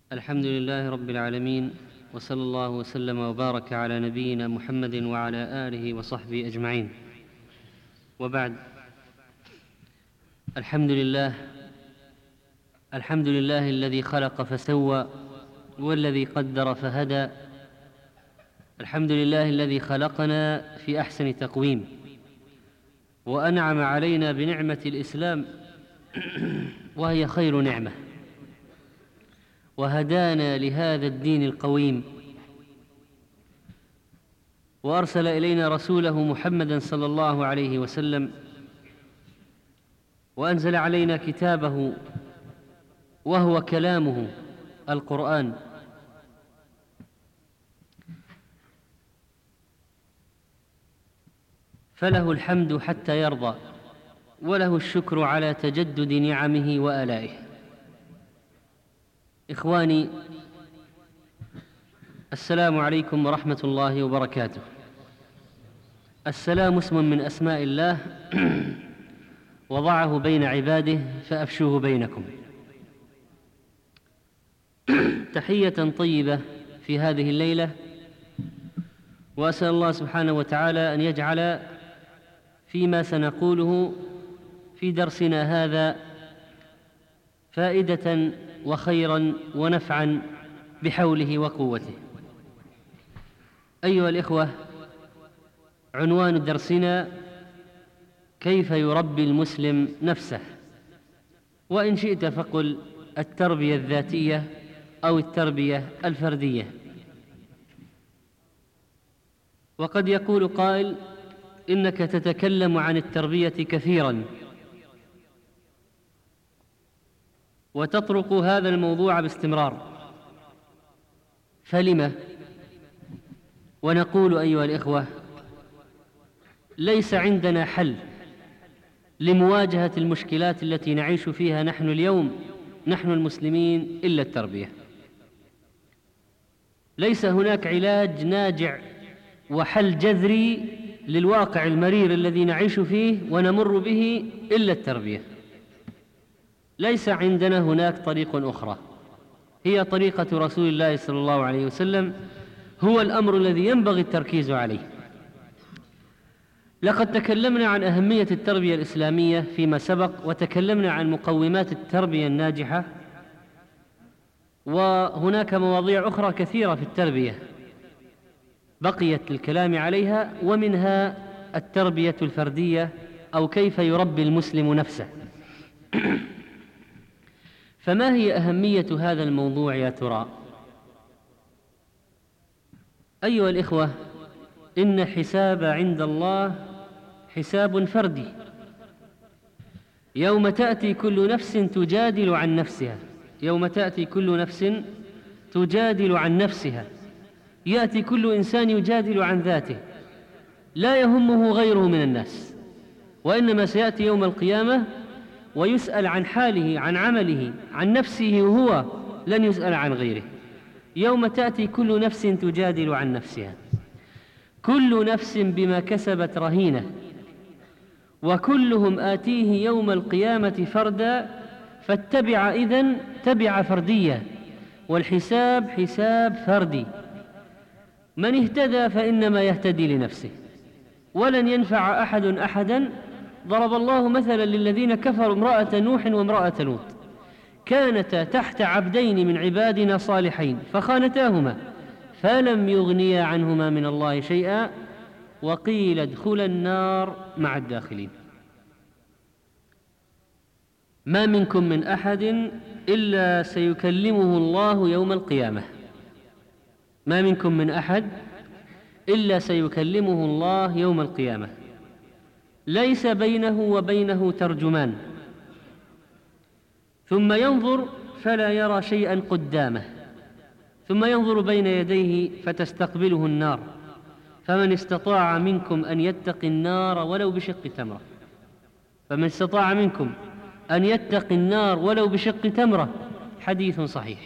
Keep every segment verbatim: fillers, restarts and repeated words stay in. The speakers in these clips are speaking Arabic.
الحمد لله رب العالمين، وصلى الله وسلم وبارك على نبينا محمد وعلى آله وصحبه أجمعين، وبعد. الحمد لله الحمد لله الذي خلق فسوى والذي قدر فهدى. الحمد لله الذي خلقنا في أحسن تقويم وأنعم علينا بنعمة الإسلام وهي خير نعمة، وهدانا لهذا الدين القويم، وأرسل إلينا رسوله محمدا صلى الله عليه وسلم، وأنزل علينا كتابه وهو كلامه القرآن. فله الحمد حتى يرضى، وله الشكر على تجدد نعمه وآلائه. إخواني، السلام عليكم ورحمة الله وبركاته. السلام اسم من أسماء الله وضعه بين عباده فأفشوه بينكم. تحية طيبة في هذه الليلة، وأسأل الله سبحانه وتعالى أن يجعل فيما سنقوله في درسنا هذا فائدة وخيرا ونفعا بحوله وقوته. أيها الإخوة، عنوان درسنا: كيف يربي المسلم نفسه، وإن شئت فقل التربية الذاتية أو التربية الفردية. وقد يقول قائل: إنك تتكلم عن التربية كثيرا وتطرق هذا الموضوع باستمرار، فلم؟ ونقول أيها الإخوة: ليس عندنا حل لمواجهة المشكلات التي نعيش فيها نحن اليوم، نحن المسلمين، إلا التربية. ليس هناك علاج ناجع وحل جذري للواقع المرير الذي نعيش فيه ونمر به إلا التربية. ليس عندنا هناك طريق أخرى، هي طريقة رسول الله صلى الله عليه وسلم، هو الأمر الذي ينبغي التركيز عليه. لقد تكلمنا عن أهمية التربية الإسلامية فيما سبق، وتكلمنا عن مقومات التربية الناجحة، وهناك مواضيع أخرى كثيرة في التربية بقيت للكلام عليها، ومنها التربية الفردية أو كيف يربي المسلم نفسه. فما هي أهمية هذا الموضوع يا ترى؟ أيها الإخوة، إن حساب عند الله حساب فردي. يوم تأتي كل نفس تجادل عن نفسها يوم تأتي كل نفس تجادل عن نفسها يأتي كل إنسان يجادل عن ذاته، لا يهمه غيره من الناس، وإنما سيأتي يوم القيامة ويسأل عن حاله، عن عمله، عن نفسه، وهو لن يسأل عن غيره. يوم تأتي كل نفس تجادل عن نفسها، كل نفس بما كسبت رهينة، وكلهم آتيه يوم القيامة فردا، فاتبع إذن تبع فردية، والحساب حساب فردي. من اهتدى فإنما يهتدي لنفسه، ولن ينفع أحد أحدا. ضرب الله مثلا للذين كفروا امرأة نوح وامرأة لوط، كانتا تحت عبدين من عبادنا صالحين فخانتاهما فلم يغنيا عنهما من الله شيئا وقيل ادخلا النار مع الداخلين. ما منكم من أحد إلا سيكلمه الله يوم القيامة ما منكم من أحد إلا سيكلمه الله يوم القيامة، ليس بينه وبينه ترجمان، ثم ينظر فلا يرى شيئا قدامه، ثم ينظر بين يديه فتستقبله النار، فمن استطاع منكم أن يتقي النار ولو بشق تمرة فمن استطاع منكم أن يتقي النار ولو بشق تمرة حديث صحيح.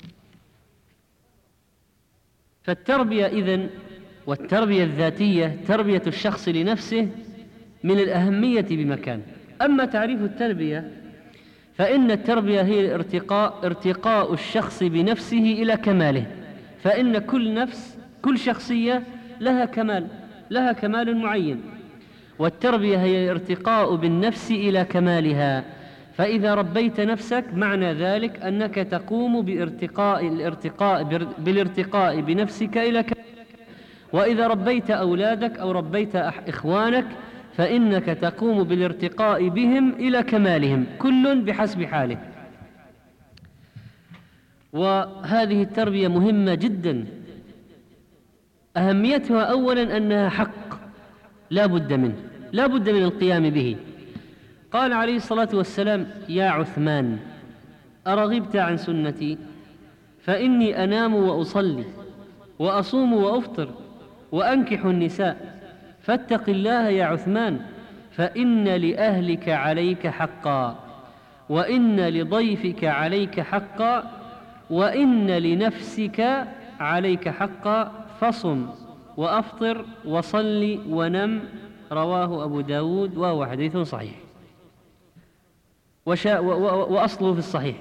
فالتربية إذن، والتربية الذاتية، تربية الشخص لنفسه، من الأهمية بمكان. أما تعريف التربية فإن التربية هي ارتقاء ارتقاء الشخص بنفسه إلى كماله، فإن كل نفس كل شخصية لها كمال لها كمال معين، والتربية هي الارتقاء بالنفس إلى كمالها. فإذا ربيت نفسك معنى ذلك أنك تقوم بارتقاء الارتقاء بالارتقاء بنفسك إلى كمالك. وإذا ربيت أولادك أو ربيت إخوانك فإنك تقوم بالارتقاء بهم إلى كمالهم، كل بحسب حاله. وهذه التربية مهمة جدا، أهميتها أولا أنها حق لا بد منه لا بد من القيام به. قال عليه الصلاة والسلام: يا عثمان أرغبت عن سنتي؟ فإني أنام وأصلي وأصوم وأفطر وأنكح النساء، فاتق الله يا عثمان، فإن لأهلك عليك حقا، وإن لضيفك عليك حقا، وإن لنفسك عليك حقا، فصم وأفطر وصلي ونم. رواه أبو داود، وهو حديث صحيح وشا وأصله في الصحيح.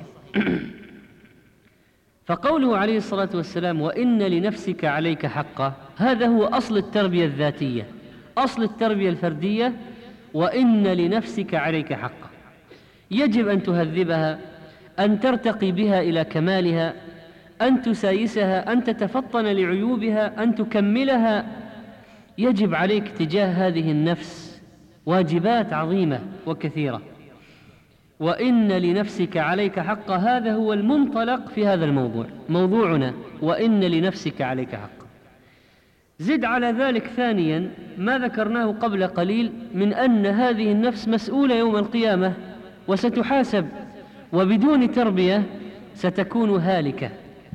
فقوله عليه الصلاة والسلام: وإن لنفسك عليك حقا، هذا هو أصل التربية الذاتية، أصل التربية الفردية. وإن لنفسك عليك حقا، يجب أن تهذبها، أن ترتقي بها إلى كمالها، أن تسايسها، أن تتفطن لعيوبها، أن تكملها. يجب عليك تجاه هذه النفس واجبات عظيمة وكثيرة. وإن لنفسك عليك حقا، هذا هو المنطلق في هذا الموضوع، موضوعنا وإن لنفسك عليك حقا. زد على ذلك ثانيا ما ذكرناه قبل قليل من أن هذه النفس مسؤولة يوم القيامة وستحاسب، وبدون تربية ستكون هالكة.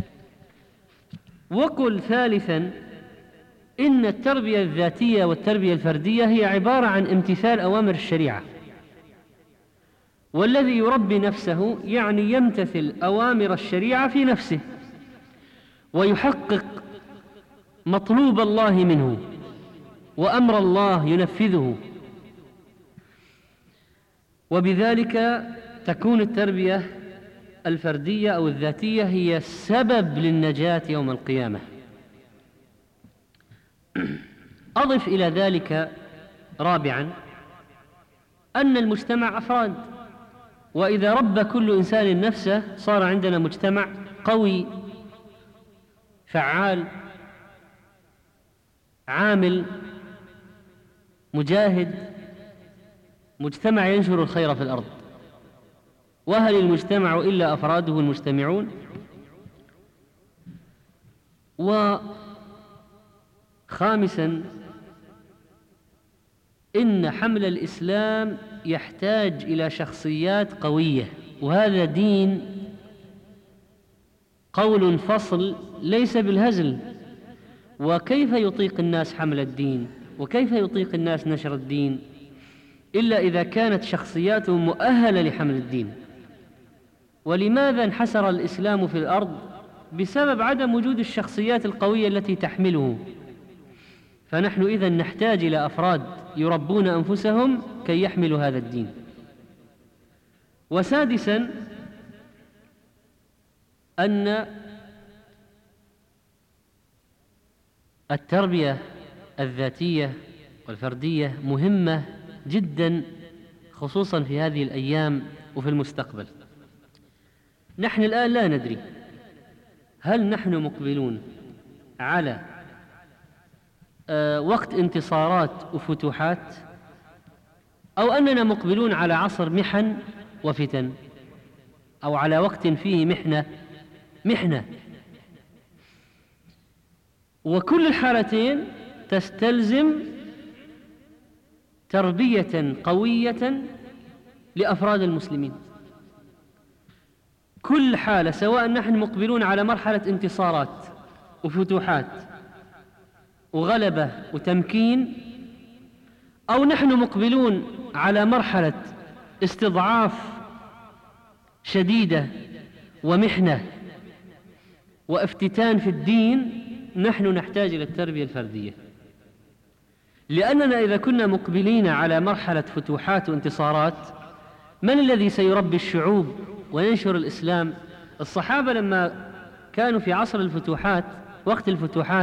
وقل ثالثا إن التربية الذاتية والتربية الفردية هي عبارة عن امتثال أوامر الشريعة، والذي يربي نفسه يعني يمتثل أوامر الشريعة في نفسه ويحقق مطلوب الله منه وأمر الله ينفذه، وبذلك تكون التربية الفردية أو الذاتية هي سبب للنجاة يوم القيامة. أضف إلى ذلك رابعا أن المجتمع أفراد، وإذا ربى كل إنسان نفسه صار عندنا مجتمع قوي فعال عامل مجاهد، مجتمع ينشر الخير في الأرض. وهل المجتمع إلا أفراده المجتمعون؟ وخامسا إن حمل الإسلام يحتاج إلى شخصيات قوية، وهذا دين قول فصل ليس بالهزل. وكيف يطيق الناس حمل الدين، وكيف يطيق الناس نشر الدين إلا إذا كانت شخصياتهم مؤهلة لحمل الدين؟ ولماذا انحسر الإسلام في الأرض؟ بسبب عدم وجود الشخصيات القوية التي تحمله. فنحن إذن نحتاج إلى أفراد يربون أنفسهم كي يحملوا هذا الدين. وسادسا أن التربية الذاتية والفردية مهمة جدا، خصوصا في هذه الأيام وفي المستقبل. نحن الآن لا ندري هل نحن مقبلون على وقت انتصارات وفتوحات، أو أننا مقبلون على عصر محن وفتن، أو على وقت فيه محنة محنة. وكل الحالتين تستلزم تربية قوية لأفراد المسلمين. كل حالة، سواء نحن مقبلون على مرحلة انتصارات وفتوحات وغلبة وتمكين، أو نحن مقبلون على مرحلة استضعاف شديدة ومحنة وافتتان في الدين، نحن نحتاج إلى التربية الفردية. لأننا إذا كنا مقبلين على مرحلة فتوحات وانتصارات من الذي سيربي الشعوب وينشر الإسلام؟ الصحابة لما كانوا في عصر الفتوحات، وقت الفتوحات،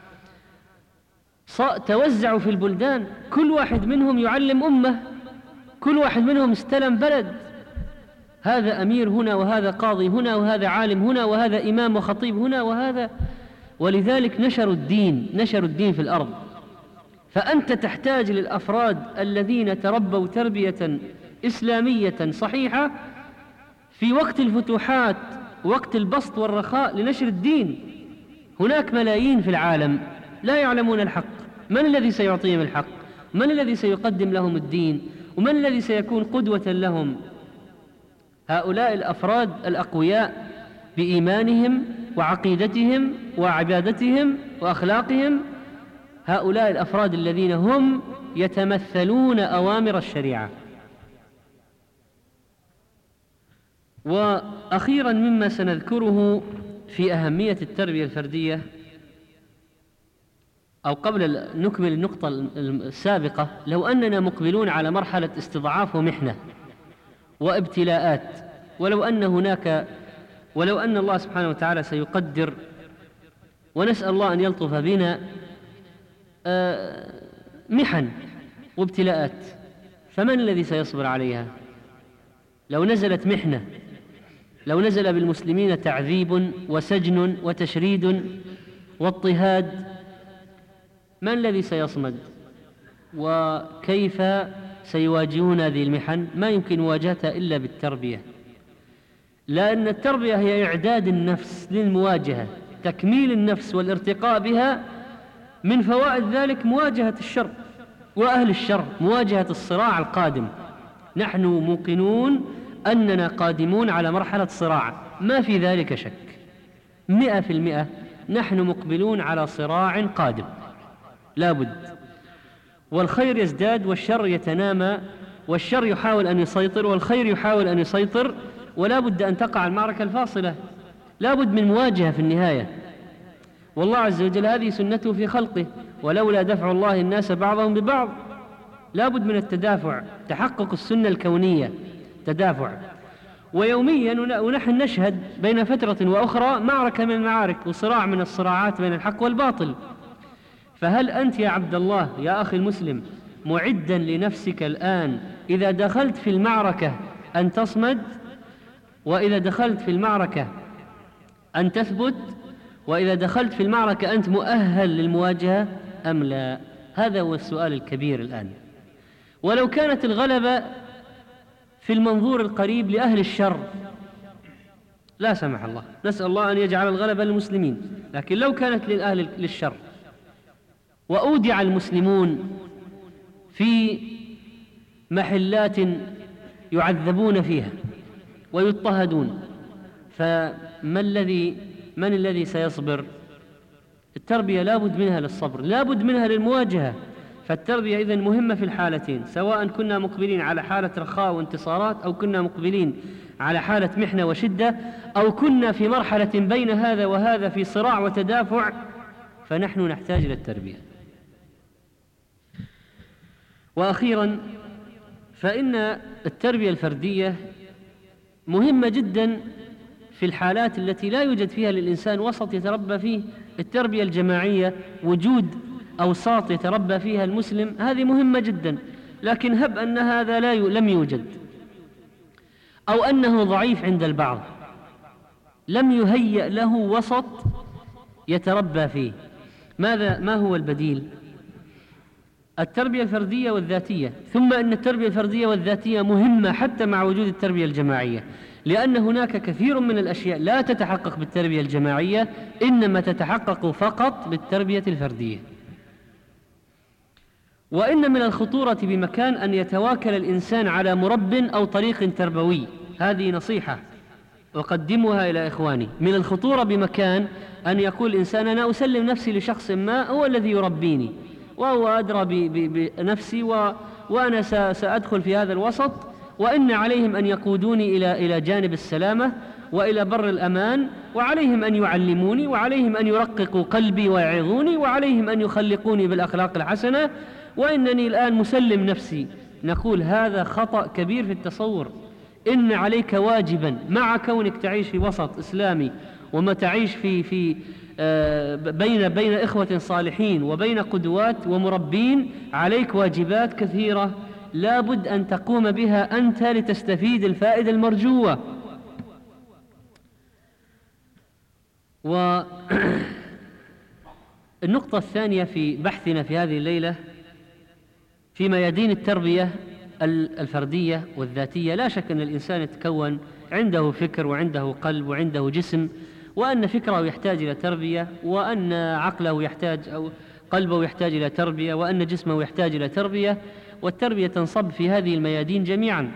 توزعوا في البلدان، كل واحد منهم يعلم أمة، كل واحد منهم استلم بلد، هذا أمير هنا، وهذا قاضي هنا، وهذا عالم هنا، وهذا إمام وخطيب هنا، وهذا، ولذلك نشروا الدين، نشروا الدين في الأرض. فأنت تحتاج للأفراد الذين تربوا تربية إسلامية صحيحة في وقت الفتوحات، وقت البسط والرخاء لنشر الدين. هناك ملايين في العالم لا يعلمون الحق، من الذي سيعطيهم الحق؟ من الذي سيقدم لهم الدين؟ ومن الذي سيكون قدوة لهم؟ هؤلاء الأفراد الأقوياء بإيمانهم وعقيدتهم وعبادتهم وأخلاقهم، هؤلاء الأفراد الذين هم يتمثلون أوامر الشريعة. وأخيرا مما سنذكره في أهمية التربية الفردية، أو قبل أن نكمل النقطة السابقة، لو أننا مقبلون على مرحلة استضعاف ومحنة وابتلاءات، ولو أن هناك ولو أن الله سبحانه وتعالى سيقدر، ونسأل الله أن يلطف بنا، محن وابتلاءات، فمن الذي سيصبر عليها؟ لو نزلت محنة، لو نزل بالمسلمين تعذيب وسجن وتشريد واضطهاد، من الذي سيصمد؟ وكيف سيواجهون هذه المحن؟ ما يمكن مواجهتها إلا بالتربية، لأن التربية هي إعداد النفس للمواجهة، تكميل النفس والارتقاء بها. من فوائد ذلك مواجهة الشر وأهل الشر، مواجهة الصراع القادم. نحن موقنون أننا قادمون على مرحلة صراع، ما في ذلك شك، مئة في المئة نحن مقبلون على صراع قادم لا بد. والخير يزداد والشر يتنامى، والشر يحاول أن يسيطر والخير يحاول أن يسيطر، ولا بد أن تقع المعركة الفاصلة، لا بد من مواجهة في النهاية. والله عز وجل هذه سنته في خلقه، ولولا دفع الله الناس بعضهم ببعض، لا بد من التدافع، تحقق السنة الكونية، تدافع. ويوميا ونحن نشهد بين فترة وأخرى معركة من المعارك وصراع من الصراعات بين الحق والباطل. فهل أنت يا عبد الله يا أخي المسلم معدا لنفسك الآن إذا دخلت في المعركة أن تصمد، وإذا دخلت في المعركة أن تثبت، وإذا دخلت في المعركة أنت مؤهل للمواجهة أم لا؟ هذا هو السؤال الكبير الآن. ولو كانت الغلبة في المنظور القريب لأهل الشر، لا سمح الله، نسأل الله أن يجعل الغلبة للمسلمين، لكن لو كانت للأهل للشر وأودع المسلمون في محلات يعذبون فيها ويضطهدون، فما الذي من الذي سيصبر؟ التربية لا بد منها للصبر، لا بد منها للمواجهة. فالتربية إذن مهمة في الحالتين، سواء كنا مقبلين على حالة رخاء وانتصارات، أو كنا مقبلين على حالة محنة وشدة، أو كنا في مرحلة بين هذا وهذا في صراع وتدافع، فنحن نحتاج إلى التربية. وأخيرا، فإن التربية الفردية مهمة جدا في الحالات التي لا يوجد فيها للإنسان وسط يتربى فيه. التربية الجماعية، وجود أوساط يتربى فيها المسلم، هذه مهمة جدا، لكن هب أن هذا لا ي... لم يوجد، أو أنه ضعيف عند البعض، لم يهيأ له وسط يتربى فيه. ماذا ما هو البديل؟ التربية الفردية والذاتية. ثم أن التربية الفردية والذاتية مهمة حتى مع وجود التربية الجماعية، لأن هناك كثير من الأشياء لا تتحقق بالتربية الجماعية، إنما تتحقق فقط بالتربية الفردية. وإن من الخطورة بمكان أن يتواكل الإنسان على مرب أو طريق تربوي، هذه نصيحة أقدمها إلى إخواني. من الخطورة بمكان أن يقول الإنسان أنا أسلم نفسي لشخص ما هو الذي يربيني، وهو أدرى بنفسي، و... وأنا س... سأدخل في هذا الوسط، وإن عليهم أن يقودوني إلى إلى جانب السلامة وإلى بر الأمان، وعليهم أن يعلموني، وعليهم أن يرققوا قلبي ويعظوني، وعليهم أن يخلقوني بالأخلاق الحسنة، وإنني الآن مسلم نفسي نقول هذا خطأ كبير في التصور. إن عليك واجبا مع كونك تعيش في وسط إسلامي وما تعيش في في بين بين إخوة صالحين وبين قدوات ومربين، عليك واجبات كثيرة لا بد أن تقوم بها أنت لتستفيد الفائدة المرجوة. والنقطة الثانية في بحثنا في هذه الليلة في ميادين التربية الفردية والذاتية. لا شك أن الإنسان يتكون عنده فكر وعنده قلب وعنده جسم، وأن فكره يحتاج إلى تربية، وأن عقله يحتاج أو قلبه يحتاج إلى تربية، وأن جسمه يحتاج إلى تربية، والتربية تنصب في هذه الميادين جميعا.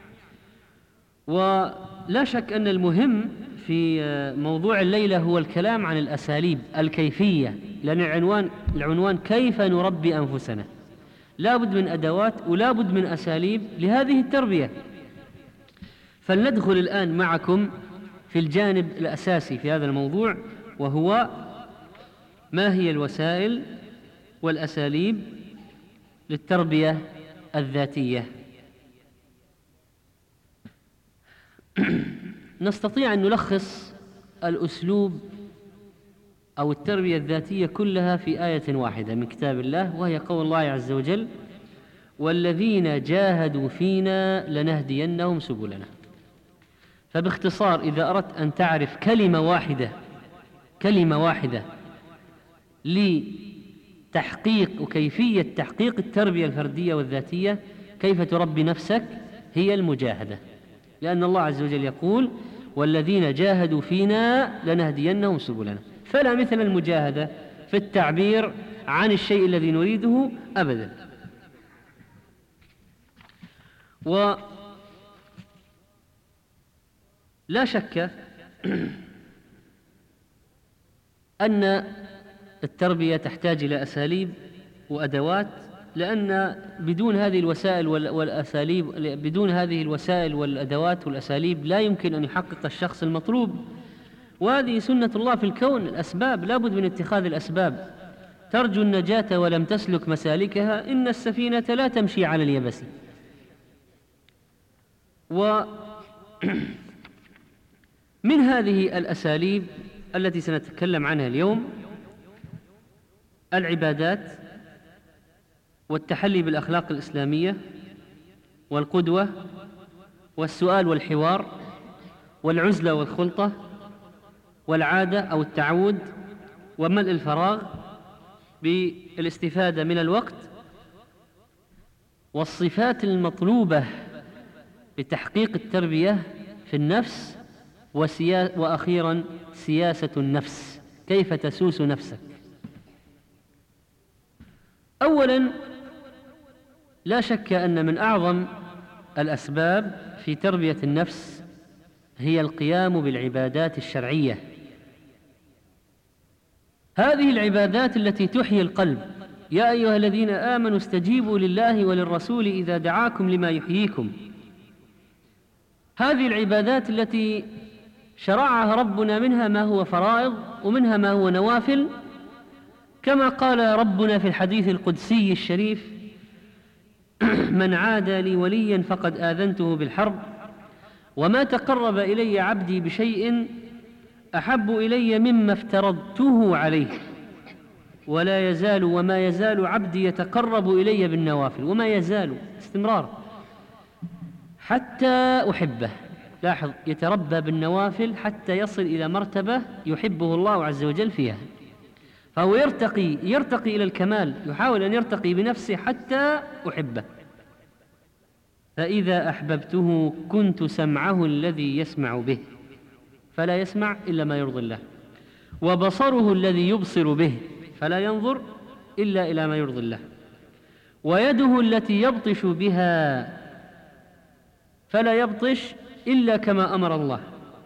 ولا شك أن المهم في موضوع الليلة هو الكلام عن الأساليب الكيفية، لأن العنوان العنوان كيف نربي أنفسنا. لا بد من أدوات ولا بد من أساليب لهذه التربية. فلندخل الآن معكم في الجانب الأساسي في هذا الموضوع، وهو ما هي الوسائل والأساليب للتربية الذاتية. نستطيع أن نلخص الأسلوب أو التربية الذاتية كلها في آية واحدة من كتاب الله، وهي قول الله عز وجل: والذين جاهدوا فينا لنهدينهم سبلنا. فباختصار إذا أردت أن تعرف كلمة واحدة كلمة واحدة لتحقيق وكيفية تحقيق التربية الفردية والذاتية، كيف تربي نفسك، هي المجاهدة. لأن الله عز وجل يقول: والذين جاهدوا فينا لنهدينهم سبلنا. فلا مثل المجاهدة في التعبير عن الشيء الذي نريده أبدا. ولا شك أن التربية تحتاج إلى أساليب وأدوات، لأن بدون هذه الوسائل والأساليب بدون هذه الوسائل والأدوات والأساليب لا يمكن أن يحقق الشخص المطلوب. وهذه سنة الله في الكون، الأسباب لا بد من اتخاذ الأسباب. ترجو النجاة ولم تسلك مسالكها، إن السفينة لا تمشي على اليبس. ومن هذه الأساليب التي سنتكلم عنها اليوم العبادات، والتحلي بالأخلاق الإسلامية، والقدوة، والسؤال والحوار، والعزلة والخلطة، والعادة أو التعود، وملء الفراغ بالاستفادة من الوقت، والصفات المطلوبة لتحقيق التربية في النفس، وسيا... وأخيرا سياسة النفس، كيف تسوس نفسك. أولا، لا شك أن من أعظم الأسباب في تربية النفس هي القيام بالعبادات الشرعية. هذه العبادات التي تحيي القلب. يا أيها الذين آمنوا استجيبوا لله وللرسول إذا دعاكم لما يحييكم. هذه العبادات التي شرعها ربنا منها ما هو فرائض ومنها ما هو نوافل، كما قال ربنا في الحديث القدسي الشريف: من عادى لي وليا فقد آذنته بالحرب، وما تقرب إلي عبدي بشيء أحب إلي مما افترضته عليه، ولا يزال وما يزال عبدي يتقرب إلي بالنوافل، وما يزال استمرار حتى أحبه. لاحظ، يتربى بالنوافل حتى يصل إلى مرتبة يحبه الله عز وجل فيها، فهو يرتقي يرتقي إلى الكمال، يحاول أن يرتقي بنفسه حتى أحبه. فإذا أحببته كنت سمعه الذي يسمع به فلا يسمع إلا ما يرضي الله، وبصره الذي يبصر به فلا ينظر إلا إلى ما يرضي الله، ويده التي يبطش بها فلا يبطش إلا كما أمر الله،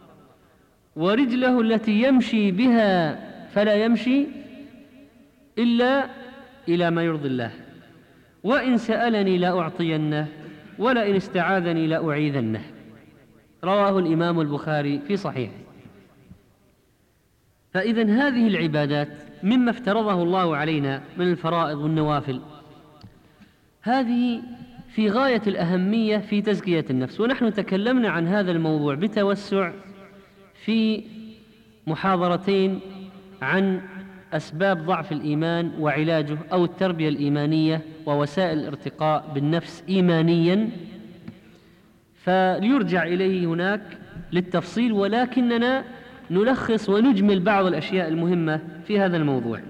ورجله التي يمشي بها فلا يمشي إلا إلى ما يرضي الله، وإن سألني لأعطينه ولئن استعاذني لأعيذنه. رواه الإمام البخاري في صحيحه. فإذن هذه العبادات مما افترضه الله علينا من الفرائض والنوافل، هذه في غاية الأهمية في تزكية النفس، ونحن تكلمنا عن هذا الموضوع بتوسع في محاضرتين عن أسباب ضعف الإيمان وعلاجه، أو التربية الإيمانية ووسائل الارتقاء بالنفس إيمانيا، فليرجع إليه هناك للتفصيل، ولكننا نلخص ونجمل بعض الأشياء المهمة في هذا الموضوع.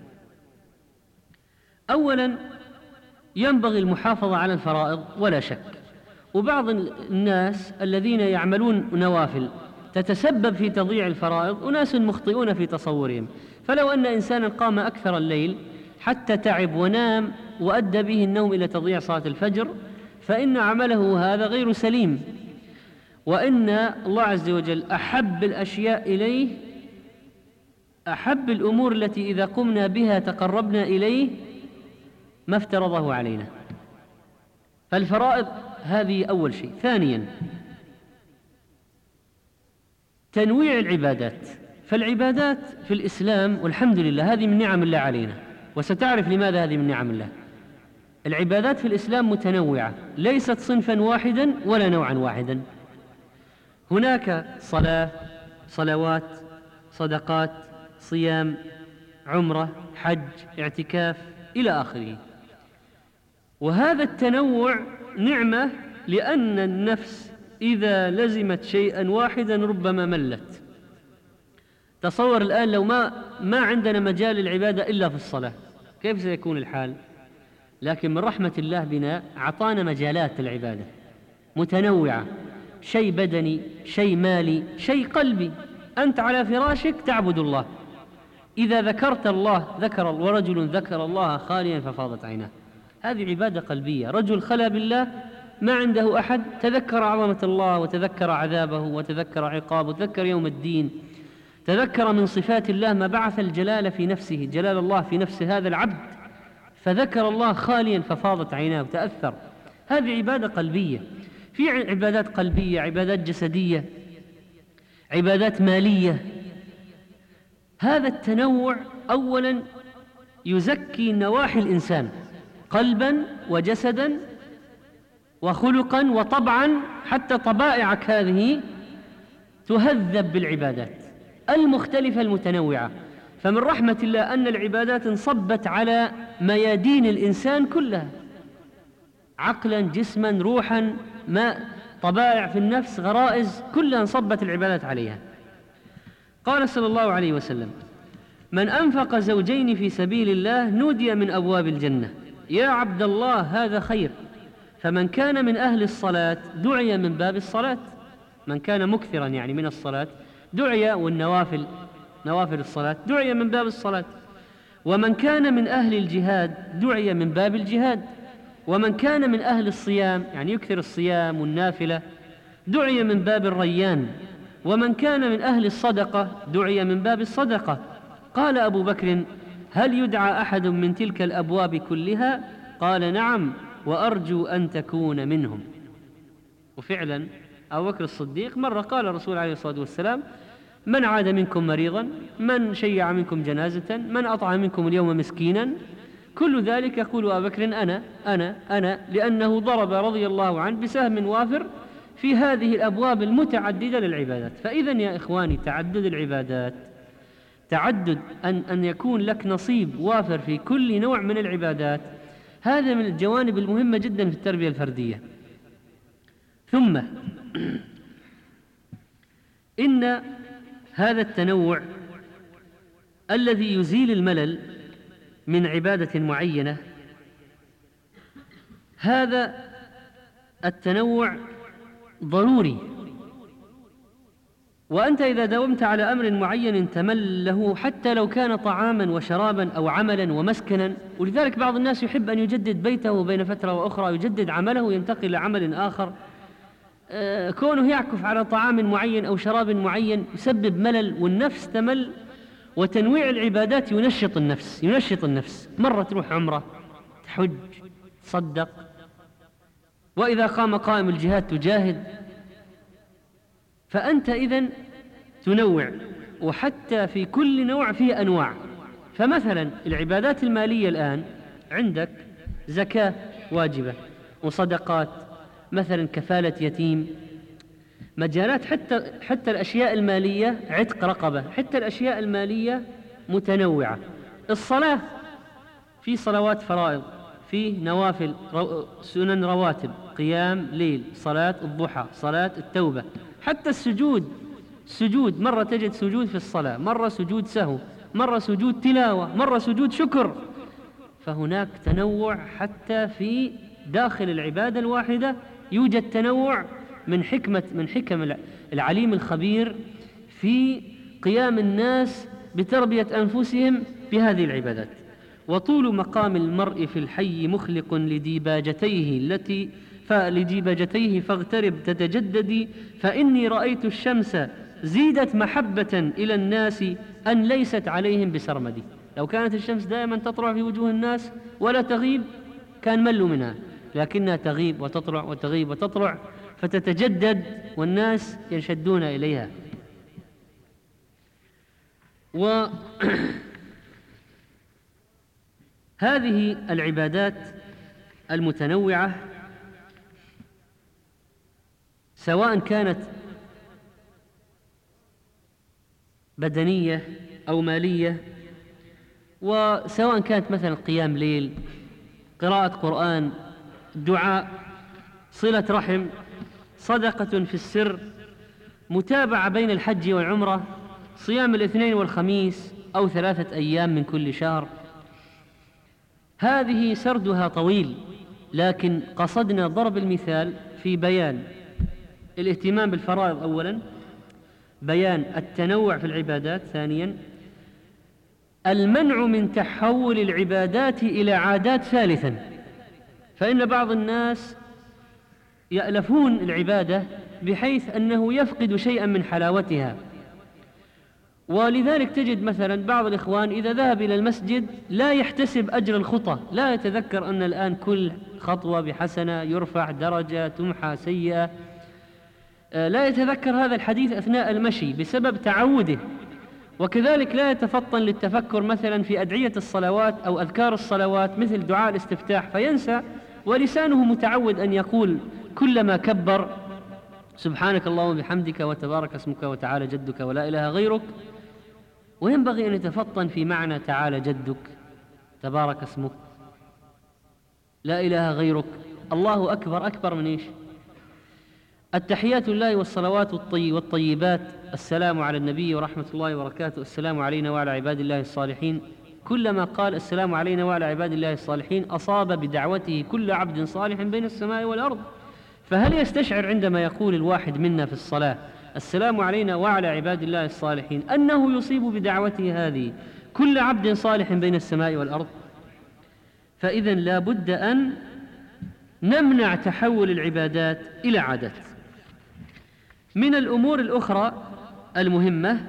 أولا، ينبغي المحافظة على الفرائض ولا شك، وبعض الناس الذين يعملون نوافل تتسبب في تضييع الفرائض أناس مخطئون في تصورهم. فلو أن إنسانا قام أكثر الليل حتى تعب ونام وأدى به النوم إلى تضييع صلاة الفجر، فإن عمله هذا غير سليم، وإن الله عز وجل أحب الأشياء إليه، أحب الأمور التي إذا قمنا بها تقربنا إليه ما افترضه علينا. فالفرائض هذه أول شيء. ثانيا، تنويع العبادات. فالعبادات في الإسلام والحمد لله هذه من نعم الله علينا، وستعرف لماذا هذه من نعم الله. العبادات في الإسلام متنوعة، ليست صنفا واحدا ولا نوعا واحدا. هناك صلاة، صلوات، صدقات، صيام، عمرة، حج، اعتكاف إلى آخره. وهذا التنوع نعمة، لأن النفس إذا لزمت شيئا واحدا ربما ملت. تصور الآن لو ما ما عندنا مجال العبادة إلا في الصلاة، كيف سيكون الحال؟ لكن من رحمة الله بنا أعطانا مجالات العبادة متنوعة، شيء بدني، شيء مالي، شيء قلبي. أنت على فراشك تعبد الله، إذا ذكرت الله ذكر، ورجل ذكر الله خاليا ففاضت عيناه، هذه عبادة قلبية. رجل خلا بالله ما عنده أحد، تذكر عظمة الله وتذكر عذابه وتذكر عقابه وتذكر يوم الدين، تذكر من صفات الله ما بعث الجلال في نفسه، جلال الله في نفس هذا العبد، فذكر الله خاليا ففاضت عيناه وتأثر. هذه عبادة قلبية. في عبادات قلبية، عبادات جسدية، عبادات مالية. هذا التنوع أولا يزكي نواحي الإنسان قلبا وجسدا وخلقا وطبعا، حتى طبائعك هذه تهذب بالعبادات المختلفة المتنوعة. فمن رحمة الله أن العبادات انصبت على ميادين الإنسان كلها، عقلا، جسما، روحا، ما طبائع في النفس، غرائز، كلها انصبت العبادات عليها. قال صلى الله عليه وسلم: من أنفق زوجين في سبيل الله نودي من أبواب الجنة يا عبد الله هذا خير. فمن كان من أهل الصلاة دعي من باب الصلاة، من كان مكثرا يعني من الصلاة دعي، والنوافل نوافل الصلاة دعي من باب الصلاة. ومن كان من أهل الجهاد دعي من باب الجهاد. ومن كان من أهل الصيام يعني يكثر الصيام والنافلة دعي من باب الريان. ومن كان من أهل الصدقة دعي من باب الصدقة. قال أبو بكر: هل يدعى أحد من تلك الأبواب كلها؟ قال: نعم، وأرجو أن تكون منهم. وفعلا أبو بكر الصديق مرة قال الرسول عليه الصلاة والسلام: من عاد منكم مريضا، من شيع منكم جنازة، من أطعم منكم اليوم مسكينا، كل ذلك يقول أبو بكر: أنا أنا أنا لأنه ضرب رضي الله عنه بسهم وافر في هذه الأبواب المتعددة للعبادات. فإذا يا إخواني، تعدد العبادات، تعدد أن, أن يكون لك نصيب وافر في كل نوع من العبادات، هذا من الجوانب المهمة جدا في التربية الفردية. ثم إن هذا التنوع الذي يزيل الملل من عبادة معينة، هذا التنوع ضروري. وأنت إذا داومت على أمر معين تمل له، حتى لو كان طعاما وشرابا أو عملا ومسكنا. ولذلك بعض الناس يحب أن يجدد بيته بين فترة وأخرى، يجدد عمله وينتقل لعمل آخر. آه كونه يعكف على طعام معين أو شراب معين يسبب ملل، والنفس تمل. وتنويع العبادات ينشط النفس ينشط النفس مرة تروح عمرة، تحج، تصدق، وإذا قام قائم الجهاد تجاهد. فأنت إذن تنوع، وحتى في كل نوع فيه أنواع. فمثلا العبادات المالية الآن عندك زكاة واجبة، وصدقات، مثلا كفالة يتيم، مجالات. حتى حتى الأشياء المالية، عتق رقبة، حتى الأشياء المالية متنوعة. الصلاة، في صلوات فرائض، في نوافل، سنن رواتب، قيام ليل، صلاة الضحى، صلاة التوبة، حتى السجود. سجود مرة تجد سجود في الصلاة، مرة سجود سهو، مرة سجود تلاوة، مرة سجود شكر. فهناك تنوع حتى في داخل العبادة الواحدة، يوجد تنوع من حكمة من حكم العليم الخبير في قيام الناس بتربية أنفسهم بهذه العبادات. وطول مقام المرء في الحي مخلق لديباجتيه التي فلديباجتيه فاغترب تتجددي، فإني رأيت الشمس زيدت محبة إلى الناس أن ليست عليهم بسرمدي. لو كانت الشمس دائما تطلع في وجوه الناس ولا تغيب كان ملوا منها، لكنها تغيب وتطلع وتغيب وتطلع فتتجدد والناس ينشدون إليها. وهذه العبادات المتنوعة سواء كانت بدنية أو مالية، وسواء كانت مثلا قيام ليل، قراءة قرآن، دعاء، صلة رحم، صدقة في السر، متابعة بين الحج والعمرة، صيام الاثنين والخميس أو ثلاثة أيام من كل شهر. هذه سردها طويل، لكن قصدنا ضرب المثال في بيان الاهتمام بالفرائض أولا، بيان التنوع في العبادات ثانيا، المنع من تحول العبادات إلى عادات ثالثا. فإن بعض الناس يألفون العبادة بحيث أنه يفقد شيئا من حلاوتها، ولذلك تجد مثلا بعض الإخوان إذا ذهب إلى المسجد لا يحتسب أجر الخطى، لا يتذكر أن الآن كل خطوة بحسنة، يرفع درجة، تمحى سيئة، لا يتذكر هذا الحديث أثناء المشي بسبب تعوده. وكذلك لا يتفطن للتفكر مثلا في أدعية الصلوات أو أذكار الصلوات مثل دعاء الاستفتاح فينسى، ولسانه متعود أن يقول كلما كبر سبحانك اللهم وبحمدك وتبارك اسمك وتعالى جدك ولا إله غيرك. وينبغي أن يتفطن في معنى تعالى جدك، تبارك اسمك، لا إله غيرك، الله أكبر. أكبر من إيش؟ التحيات لله والصلوات والطيبات، السلام على النبي ورحمة الله وبركاته، السلام علينا وعلى عباد الله الصالحين. كلما قال السلام علينا وعلى عباد الله الصالحين أصاب بدعوته كل عبد صالح بين السماء والأرض. فهل يستشعر عندما يقول الواحد منا في الصلاة السلام علينا وعلى عباد الله الصالحين أنه يصيب بدعوته هذه كل عبد صالح بين السماء والأرض؟ فإذن لا بد أن نمنع تحول العبادات إلى عادات. من الأمور الأخرى المهمة،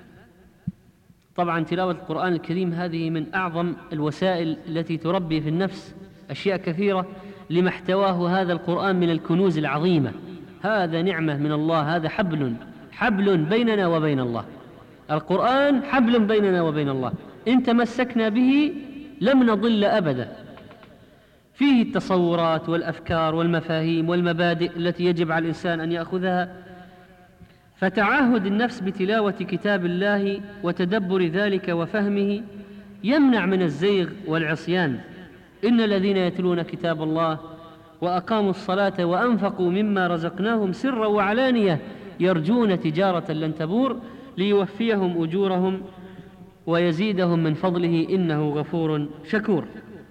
طبعا تلاوة القرآن الكريم هذه من أعظم الوسائل التي تربي في النفس أشياء كثيرة لما احتواه هذا القرآن من الكنوز العظيمة. هذا نعمة من الله، هذا حبل حبل بيننا وبين الله. القرآن حبل بيننا وبين الله، إن تمسكنا به لم نضل أبدا. فيه التصورات والأفكار والمفاهيم والمبادئ التي يجب على الإنسان أن يأخذها. فتعاهد النفس بتلاوة كتاب الله وتدبر ذلك وفهمه يمنع من الزيغ والعصيان. إن الذين يتلون كتاب الله وأقاموا الصلاة وأنفقوا مما رزقناهم سرا وعلانية يرجون تجارة لن تبور ليوفيهم أجورهم ويزيدهم من فضله إنه غفور شكور.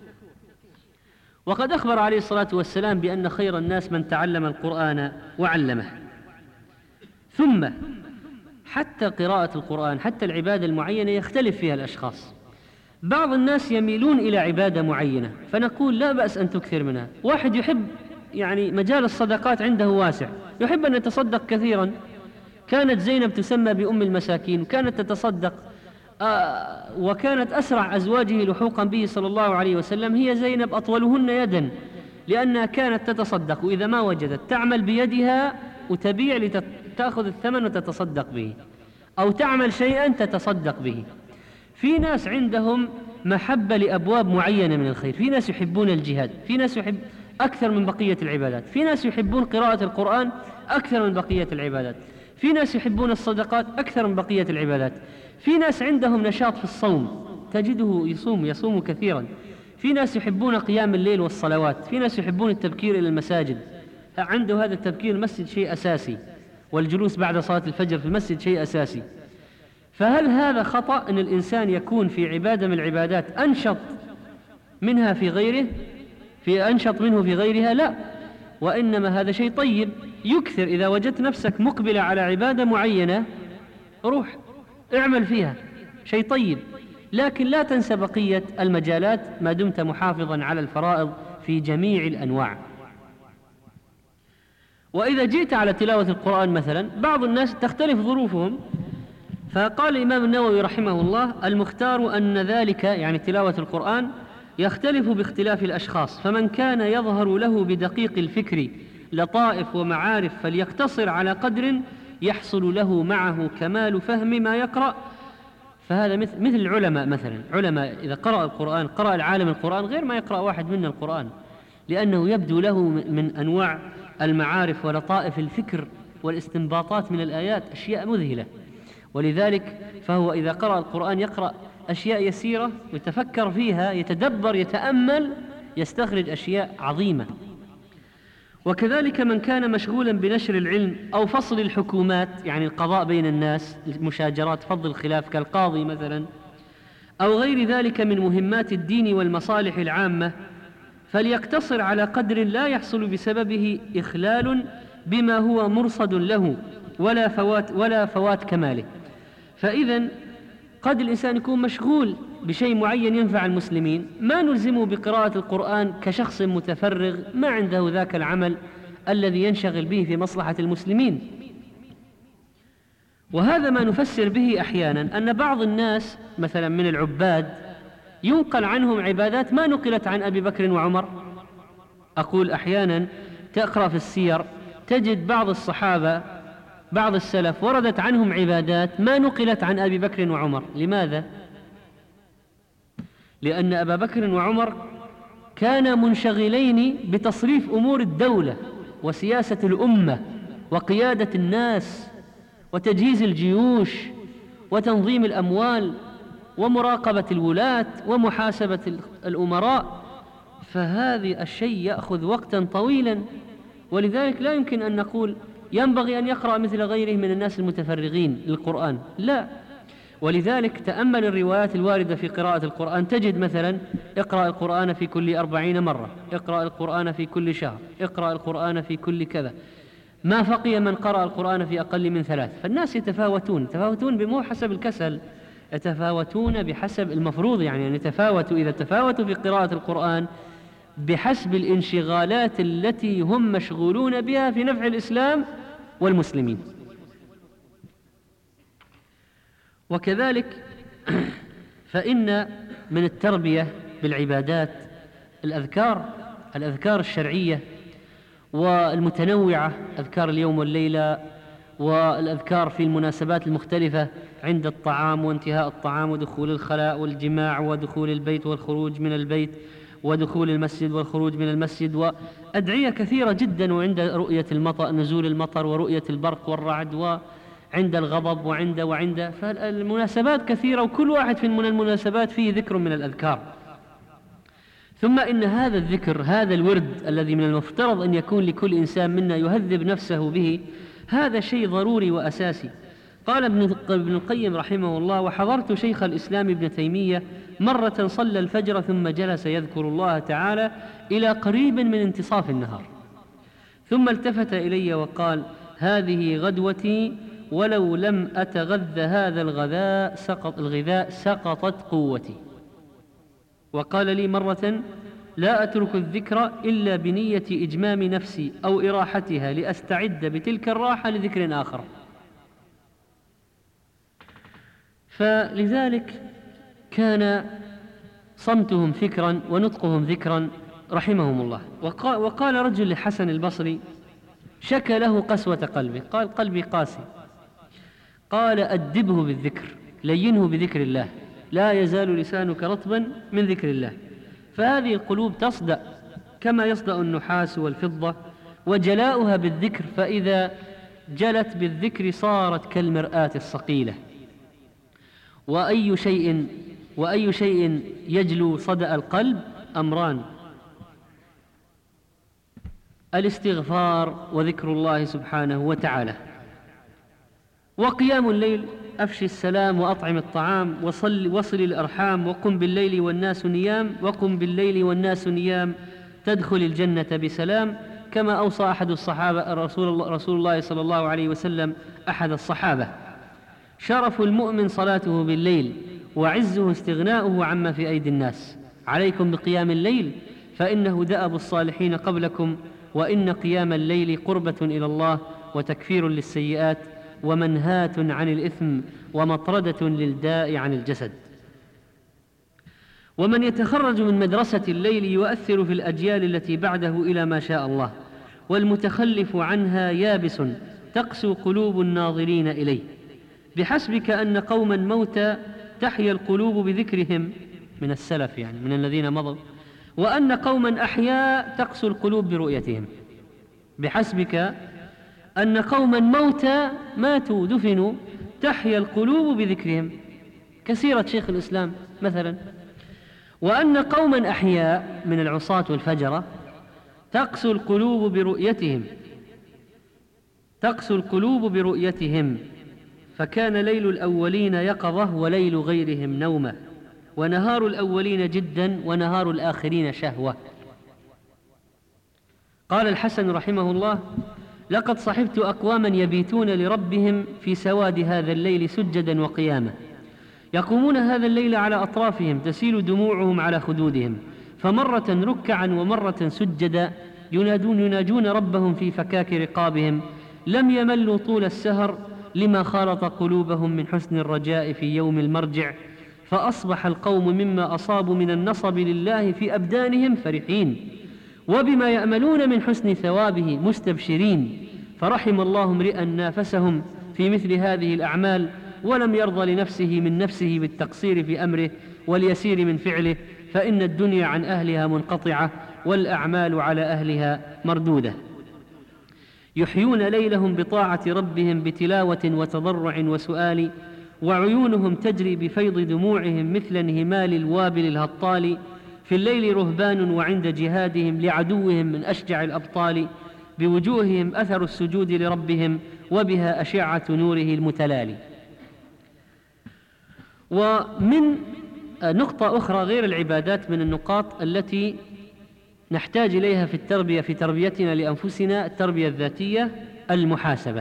وقد أخبر عليه الصلاة والسلام بأن خير الناس من تعلم القرآن وعلمه. ثم حتى قراءة القرآن، حتى العبادة المعينة يختلف فيها الأشخاص. بعض الناس يميلون إلى عبادة معينة فنقول لا بأس أن تكثر منها. واحد يحب يعني مجال الصدقات عنده واسع، يحب أن يتصدق كثيرا. كانت زينب تسمى بأم المساكين وكانت تتصدق، آه وكانت أسرع أزواجه لحوقا به صلى الله عليه وسلم هي زينب أطولهن يدا، لأنها كانت تتصدق وإذا ما وجدت تعمل بيدها وتبيع لتأخذ الثمن وتتصدق به، أو تعمل شيئا تتصدق به. في ناس عندهم محبة لأبواب معينة من الخير، في ناس يحبون الجهاد، في ناس يحب أكثر من بقية العبادات. في ناس يحبون قراءة القرآن أكثر من بقية العبادات. في ناس يحبون الصدقات أكثر من بقية العبادات. في ناس عندهم نشاط في الصوم، تجده يصوم يصوم كثيرا. في ناس يحبون قيام الليل والصلوات. في ناس يحبون التبكير إلى المساجد، عنده هذا التبكير المسجد شيء أساسي، والجلوس بعد صلاة الفجر في المسجد شيء أساسي. فهل هذا خطأ أن الإنسان يكون في عبادة من العبادات أنشط منها في غيره في أنشط منه في غيرها؟ لا، وإنما هذا شيء طيب يكثر. إذا وجدت نفسك مقبلة على عبادة معينة روح اعمل فيها، شيء طيب، لكن لا تنسى بقية المجالات ما دمت محافظا على الفرائض في جميع الأنواع. وإذا جئت على تلاوة القرآن مثلا، بعض الناس تختلف ظروفهم، فقال الإمام النووي رحمه الله: المختار أن ذلك يعني تلاوة القرآن يختلف باختلاف الأشخاص، فمن كان يظهر له بدقيق الفكر لطائف ومعارف فليقتصر على قدر يحصل له معه كمال فهم ما يقرأ. فهذا مثل مثل العلماء مثلا، علماء إذا قرأ القرآن قرأ العالم القرآن غير ما يقرأ واحد منا القرآن، لأنه يبدو له من أنواع المعارف ولطائف الفكر والاستنباطات من الآيات أشياء مذهلة، ولذلك فهو إذا قرأ القرآن يقرأ أشياء يسيرة يتفكر فيها، يتدبر، يتأمل، يستخرج أشياء عظيمة. وكذلك من كان مشغولا بنشر العلم أو فصل الحكومات، يعني القضاء بين الناس، المشاجرات، فض الخلاف كالقاضي مثلا، أو غير ذلك من مهمات الدين والمصالح العامة، فليقتصر على قدر لا يحصل بسببه إخلال بما هو مرصد له ولا فوات, ولا فوات كماله. فإذا قد الإنسان يكون مشغول بشيء معين ينفع المسلمين، ما نلزمه بقراءة القرآن كشخص متفرغ ما عنده ذاك العمل الذي ينشغل به في مصلحة المسلمين. وهذا ما نفسر به أحيانا أن بعض الناس مثلا من العباد ينقل عنهم عبادات ما نقلت عن أبي بكر وعمر. أقول أحيانا تقرأ في السير تجد بعض الصحابة بعض السلف وردت عنهم عبادات ما نقلت عن أبي بكر وعمر. لماذا؟ لأن أبا بكر وعمر كانا منشغلين بتصريف أمور الدولة وسياسة الأمة وقيادة الناس وتجهيز الجيوش وتنظيم الأموال ومراقبة الولاة ومحاسبة الأمراء، فهذا الشيء يأخذ وقتا طويلا، ولذلك لا يمكن أن نقول ينبغي أن يقرأ مثل غيره من الناس المتفرغين للقرآن، لا. ولذلك تأمل الروايات الواردة في قراءة القرآن، تجد مثلا اقرأ القرآن في كل أربعين مرة، اقرأ القرآن في كل شهر، اقرأ القرآن في كل كذا. ما بقي من قرأ القرآن في أقل من ثلاث. فالناس يتفاوتون يتفاوتون بمو حسب الكسل، يتفاوتون بحسب المفروض، يعني أن يتفاوتوا إذا تفاوتوا في قراءة القرآن بحسب الانشغالات التي هم مشغولون بها في نفع الإسلام والمسلمين. وكذلك فإن من التربية بالعبادات الأذكار الأذكار الشرعية والمتنوعة، أذكار اليوم والليلة والأذكار في المناسبات المختلفة عند الطعام وانتهاء الطعام ودخول الخلاء والجماع ودخول البيت والخروج من البيت ودخول المسجد والخروج من المسجد، وأدعية كثيرة جدا، وعند رؤية المطر نزول المطر ورؤية البرق والرعد وعند الغضب وعند وعند فالمناسبات كثيرة، وكل واحد من المناسبات فيه ذكر من الأذكار. ثم إن هذا الذكر هذا الورد الذي من المفترض أن يكون لكل إنسان منا يهذب نفسه به، هذا شيء ضروري وأساسي. قال ابن القيم رحمه الله: وحضرت شيخ الإسلام ابن تيمية مرة صلى الفجر ثم جلس يذكر الله تعالى إلى قريب من انتصاف النهار، ثم التفت إلي وقال: هذه غدوتي، ولو لم أتغذى هذا الغذاء سقط الغذاء سقطت قوتي. وقال لي مرة: لا أترك الذكر إلا بنية إجمام نفسي أو إراحتها لأستعد بتلك الراحة لذكر آخر. فلذلك كان صمتهم فكرا ونطقهم ذكرا رحمهم الله. وقال رجل لحسن البصري شكى له قسوة قلبه، قال: قلبي قاسي. قال: أدبه بالذكر، لينه بذكر الله، لا يزال لسانك رطبا من ذكر الله. فهذه القلوب تصدأ كما يصدأ النحاس والفضة، وجلاؤها بالذكر، فإذا جلت بالذكر صارت كالمرآة الصقيلة. وأي شيء وأي شيء يجلو صدأ القلب؟ أمران: الاستغفار وذكر الله سبحانه وتعالى. وقيام الليل: أفشي السلام وأطعم الطعام وصل, وصل الأرحام وقم بالليل والناس نيام وقم بالليل والناس نيام تدخل الجنة بسلام، كما أوصى أحد الصحابة رسول الله, رسول الله صلى الله عليه وسلم أحد الصحابة: شرف المؤمن صلاته بالليل وعزه استغناؤه عما في أيدي الناس، عليكم بقيام الليل فإنه دأب الصالحين قبلكم، وإن قيام الليل قربة إلى الله وتكفير للسيئات ومنهاة عن الإثم ومطردة للداء عن الجسد. ومن يتخرج من مدرسة الليل يؤثر في الأجيال التي بعده إلى ما شاء الله، والمتخلف عنها يابس تقسو قلوب الناظرين إليه. بحسبك أن قوما موتى تحيا القلوب بذكرهم، من السلف يعني من الذين مضوا، وأن قوما أحياء تقسو القلوب برؤيتهم. بحسبك أن قوما موتى ماتوا دفنوا تحيا القلوب بذكرهم، كسيرة شيخ الإسلام مثلا. وأن قوما أحياء من العصاة والفجرة تقسو القلوب برؤيتهم تقسو القلوب برؤيتهم فكان ليل الأولين يقظة وليل غيرهم نومة، ونهار الأولين جدا ونهار الآخرين شهوة. قال الحسن رحمه الله: لقد صحبت أقواما يبيتون لربهم في سواد هذا الليل سجدا وقياما، يقومون هذا الليل على أطرافهم تسيل دموعهم على خدودهم، فمرة ركعا ومرة سجدا ينادون, يناجون ربهم في فكاك رقابهم، لم يملوا طول السهر لما خالط قلوبهم من حسن الرجاء في يوم المرجع، فأصبح القوم مما أصابوا من النصب لله في أبدانهم فرحين، وبما يأملون من حسن ثوابه مستبشرين. فرحم الله امرئا نافسهم في مثل هذه الأعمال ولم يرضى لنفسه من نفسه بالتقصير في أمره واليسير من فعله، فإن الدنيا عن أهلها منقطعة والأعمال على أهلها مردودة. يحيون ليلهم بطاعة ربهم بتلاوة وتضرع وسؤال، وعيونهم تجري بفيض دموعهم مثل انهمال الوابل الهطال، في الليل رهبان وعند جهادهم لعدوهم من أشجع الأبطال، بوجوههم أثر السجود لربهم وبها أشعة نوره المتلالي. ومن نقطة أخرى غير العبادات من النقاط التي نحتاج إليها في التربية في تربيتنا لأنفسنا، التربية الذاتية، المحاسبة.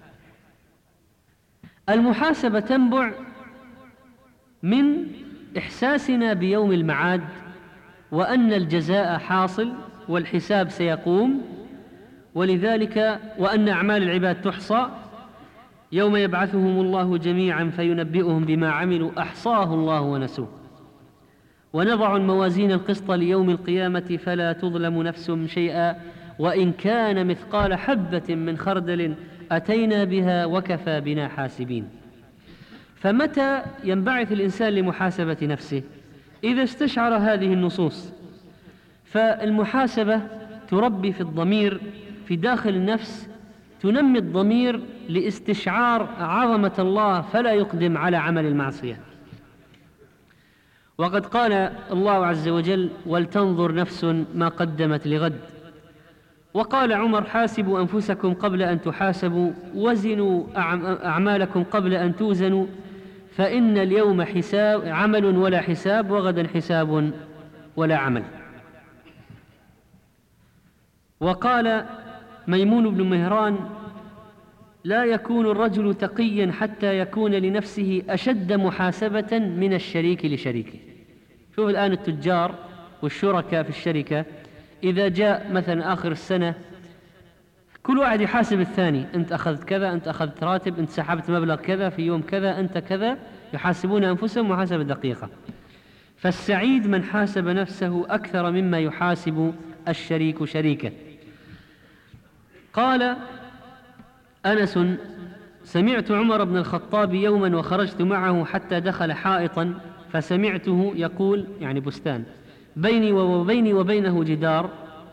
المحاسبة تنبع من إحساسنا بيوم المعاد، وأن الجزاء حاصل والحساب سيقوم، ولذلك وأن أعمال العباد تحصى يوم يبعثهم الله جميعا فينبئهم بما عملوا أحصاه الله ونسوه. ونضع الموازين القسط ليوم القيامة فلا تظلم نفس شيئا وإن كان مثقال حبة من خردل أتينا بها وكفى بنا حاسبين. فمتى ينبعث الإنسان لمحاسبة نفسه؟ إذا استشعر هذه النصوص. فالمحاسبة تربي في الضمير في داخل النفس، تنمي الضمير لاستشعار عظمة الله فلا يقدم على عمل المعصية. وقد قال الله عز وجل: ولتنظر نفس ما قدمت لغد. وقال عمر: حاسبوا أنفسكم قبل أن تحاسبوا، وزنوا أعمالكم قبل أن توزنوا، فإن اليوم حساب عمل ولا حساب، وغدا حساب ولا عمل. وقال ميمون بن مهران: لا يكون الرجل تقيا حتى يكون لنفسه أشد محاسبة من الشريك لشريكه. شوف الآن التجار والشركاء في الشركة إذا جاء مثلا آخر السنة كل واحد يحاسب الثاني: أنت أخذت كذا، أنت أخذت راتب، أنت سحبت مبلغ كذا في يوم كذا، أنت كذا. يحاسبون أنفسهم محاسبة دقيقة. فالسعيد من حاسب نفسه أكثر مما يحاسب الشريك شريكه. قال أنس: سمعت عمر بن الخطاب يوما وخرجت معه حتى دخل حائطا فسمعته يقول، يعني بستان، بيني وبيني وبينه جدار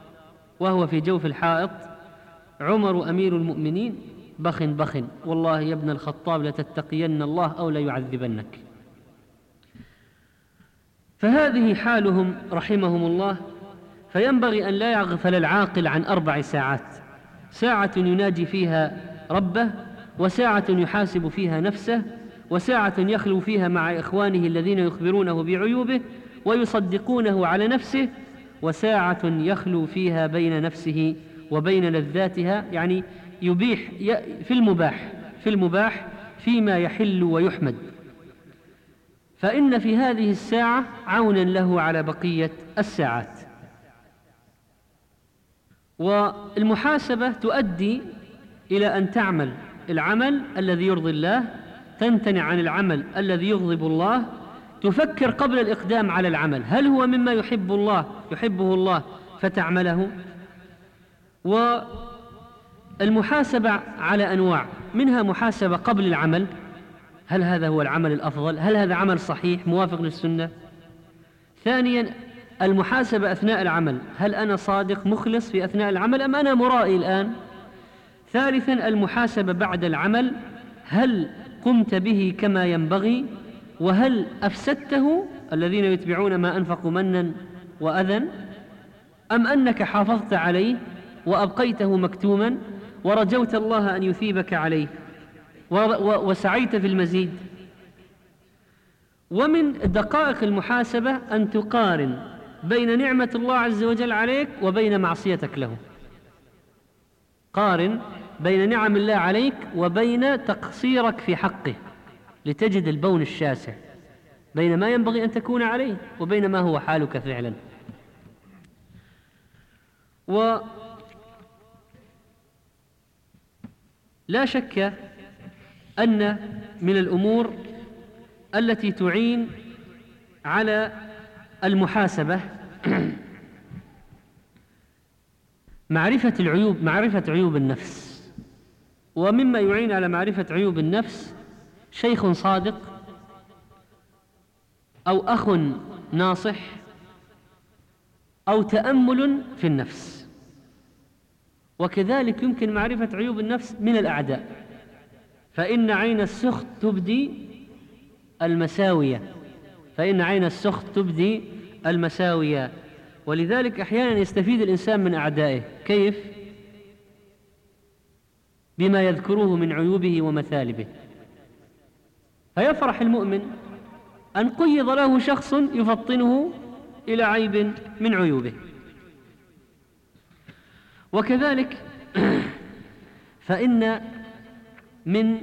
وهو في جوف الحائط: عمر أمير المؤمنين بخ بخ، والله يا ابن الخطاب لتتقين الله أو ليعذبنك. فهذه حالهم رحمهم الله. فينبغي أن لا يغفل العاقل عن أربع ساعات: ساعة يناجي فيها ربه، وساعة يحاسب فيها نفسه، وساعة يخلو فيها مع إخوانه الذين يخبرونه بعيوبه ويصدقونه على نفسه، وساعة يخلو فيها بين نفسه وبين لذاتها، يعني يبيح في المباح في المباح فيما يحل ويحمد. فإن في هذه الساعة عونا له على بقية الساعات. والمحاسبة تؤدي إلى أن تعمل العمل الذي يرضي الله، تمتنع عن العمل الذي يغضب الله، تفكر قبل الإقدام على العمل هل هو مما يحب الله يحبه الله فتعمله. والمحاسبة على أنواع، منها محاسبة قبل العمل: هل هذا هو العمل الأفضل؟ هل هذا عمل صحيح موافق للسنة؟ ثانيا المحاسبة أثناء العمل: هل أنا صادق مخلص في أثناء العمل أم أنا مرائي الآن؟ ثالثا المحاسبة بعد العمل: هل قمت به كما ينبغي؟ وهل أفسدته، الذين يتبعون ما أنفقوا منا وأذى، أم أنك حافظت عليه وأبقيته مكتوما ورجوت الله أن يثيبك عليه وسعيت في المزيد؟ ومن دقائق المحاسبة أن تقارن بين نعمة الله عز وجل عليك وبين معصيتك له. قارن بين نعم الله عليك وبين تقصيرك في حقه لتجد البون الشاسع بين ما ينبغي أن تكون عليه وبين ما هو حالك فعلا. ولا شك أن من الأمور التي تعين على المحاسبة معرفة العيوب معرفة عيوب النفس. ومما يعين على معرفة عيوب النفس شيخ صادق أو أخ ناصح أو تأمل في النفس. وكذلك يمكن معرفة عيوب النفس من الأعداء، فإن عين السخط تبدي المساوية فإن عين السخط تبدي المساوية ولذلك أحيانا يستفيد الإنسان من أعدائه. كيف؟ بما يذكره من عيوبه ومثالبه. فيفرح المؤمن أن قيض له شخص يفطنه إلى عيب من عيوبه. وكذلك فإن من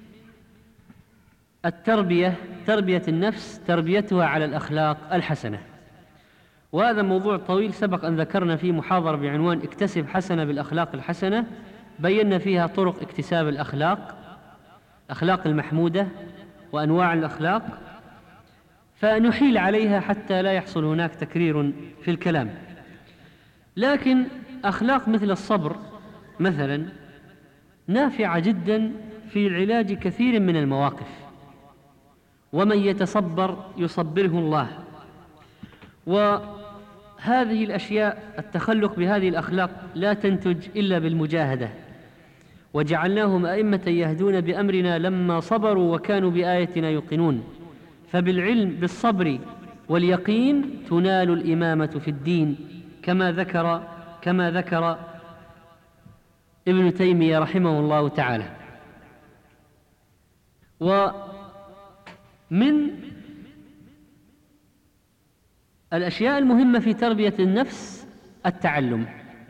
التربية تربية النفس تربيتها على الأخلاق الحسنة. وهذا موضوع طويل سبق أن ذكرنا فيه محاضرة بعنوان اكتسب حسنة بالأخلاق الحسنة، بينا فيها طرق اكتساب الأخلاق، أخلاق المحمودة وأنواع الأخلاق، فنحيل عليها حتى لا يحصل هناك تكرير في الكلام. لكن أخلاق مثل الصبر مثلا نافعة جدا في العلاج كثير من المواقف، ومن يتصبر يصبره الله. وهذه الأشياء التخلق بهذه الأخلاق لا تنتج إلا بالمجاهدة. وجعلناهم أئمة يهدون بأمرنا لما صبروا وكانوا بآياتنا يوقنون. فبالعلم بالصبر واليقين تنال الإمامة في الدين، كما ذكر كما ذكر ابن تيمية رحمه الله تعالى. ومن الأشياء المهمة في تربية النفس التعلم،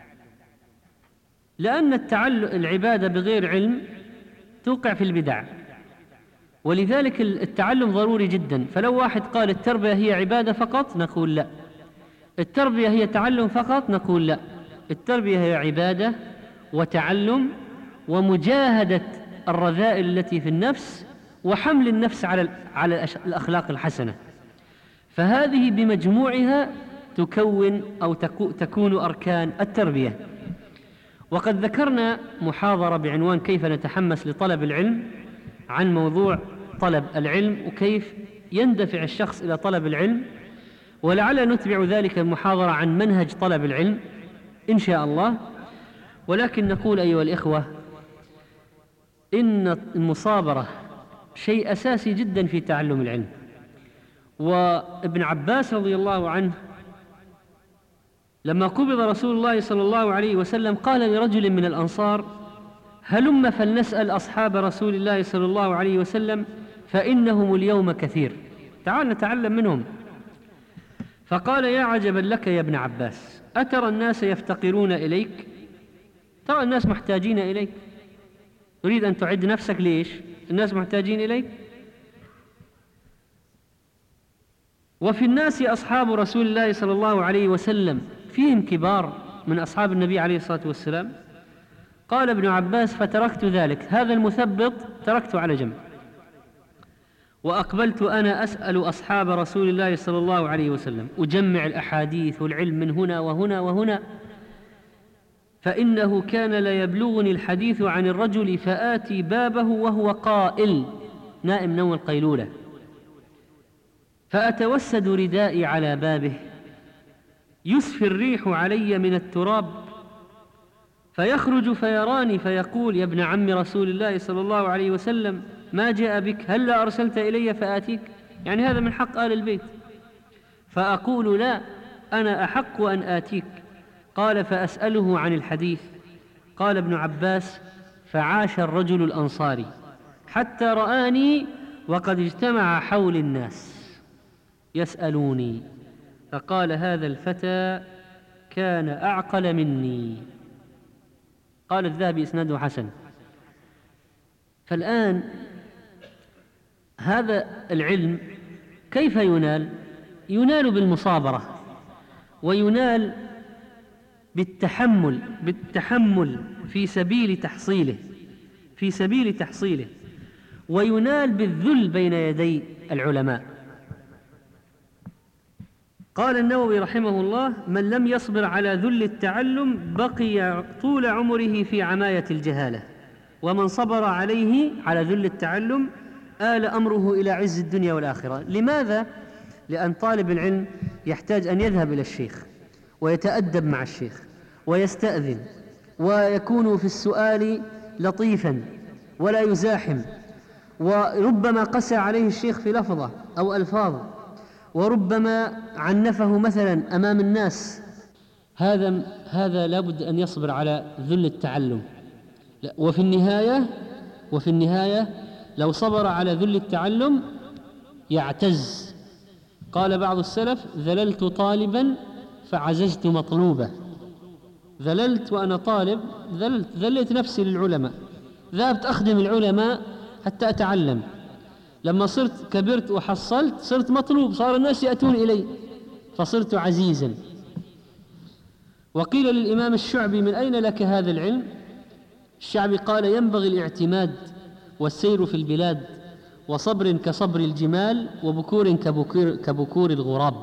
لأن التعلم العبادة بغير علم توقع في البدع، ولذلك التعلم ضروري جدا. فلو واحد قال التربية هي عبادة فقط نقول لا، التربية هي تعلم فقط نقول لا، التربية هي عبادة وتعلم ومجاهدة الرذائل التي في النفس وحمل النفس على على الأخلاق الحسنة. فهذه بمجموعها تكون أو تكون أركان التربية. وقد ذكرنا محاضرة بعنوان كيف نتحمس لطلب العلم عن موضوع طلب العلم وكيف يندفع الشخص إلى طلب العلم، ولعل نتبع ذلك المحاضرة عن منهج طلب العلم إن شاء الله. ولكن نقول أيها الإخوة إن المصابرة شيء أساسي جدا في تعلم العلم. وابن عباس رضي الله عنه لما قبض رسول الله صلى الله عليه وسلم قال لرجل من الأنصار: هلم فلنسأل أصحاب رسول الله صلى الله عليه وسلم فإنهم اليوم كثير، تعال نتعلم منهم. فقال: يا عجبا لك يا ابن عباس، أترى الناس يفتقرون إليك؟ ترى الناس محتاجين إليك، تريد أن تعد نفسك ليش؟ الناس محتاجين إليك. وفي الناس أصحاب رسول الله صلى الله عليه وسلم فيهم كبار من أصحاب النبي عليه الصلاة والسلام. قال ابن عباس: فتركت ذلك، هذا المثبط تركته على جنب، وأقبلت أنا أسأل أصحاب رسول الله صلى الله عليه وسلم، أجمع الأحاديث والعلم من هنا وهنا وهنا، فإنه كان لا يبلغني الحديث عن الرجل فآتي بابه وهو قائل نائم نوم القيلولة، فأتوسد ردائي على بابه، يسفي الريح علي من التراب، فيخرج فيراني فيقول: يا ابن عم رسول الله صلى الله عليه وسلم، ما جاء بك؟ هلا أرسلت إلي فآتيك؟ يعني هذا من حق آل البيت. فأقول: لا، أنا أحق أن آتيك. قال: فأسأله عن الحديث. قال ابن عباس: فعاش الرجل الأنصاري حتى رآني وقد اجتمع حول الناس يسألوني، فقال: هذا الفتى كان أعقل مني. قال الذهبي: إسناده حسن. فالآن هذا العلم كيف ينال؟ ينال بالمصابرة، وينال بالتحمل بالتحمل في سبيل تحصيله في سبيل تحصيله وينال بالذل بين يدي العلماء. قال النووي رحمه الله: من لم يصبر على ذل التعلم بقي طول عمره في عماية الجهالة، ومن صبر عليه على ذل التعلم آل أمره إلى عز الدنيا والآخرة. لماذا؟ لأن طالب العلم يحتاج أن يذهب إلى الشيخ ويتأدب مع الشيخ ويستأذن، ويكون في السؤال لطيفا ولا يزاحم، وربما قسى عليه الشيخ في لفظة أو ألفاظ، وربما عنفه مثلا أمام الناس. هذا هذا لابد أن يصبر على ذل التعلم. وفي النهاية وفي النهاية لو صبر على ذل التعلم يعتز. قال بعض السلف: ذللت طالبا فعززت مطلوبة. ذللت وأنا طالب، ذللت ذلت نفسي للعلماء، ذهبت أخدم العلماء حتى أتعلم. لما صرت كبرت وحصلت صرت مطلوب، صار الناس يأتون إلي فصرت عزيزا. وقيل للإمام الشعبي: من أين لك هذا العلم؟ الشعبي قال: ينبغي الاعتماد والسير في البلاد، وصبر كصبر الجمال، وبكور كبكور, كبكور الغراب.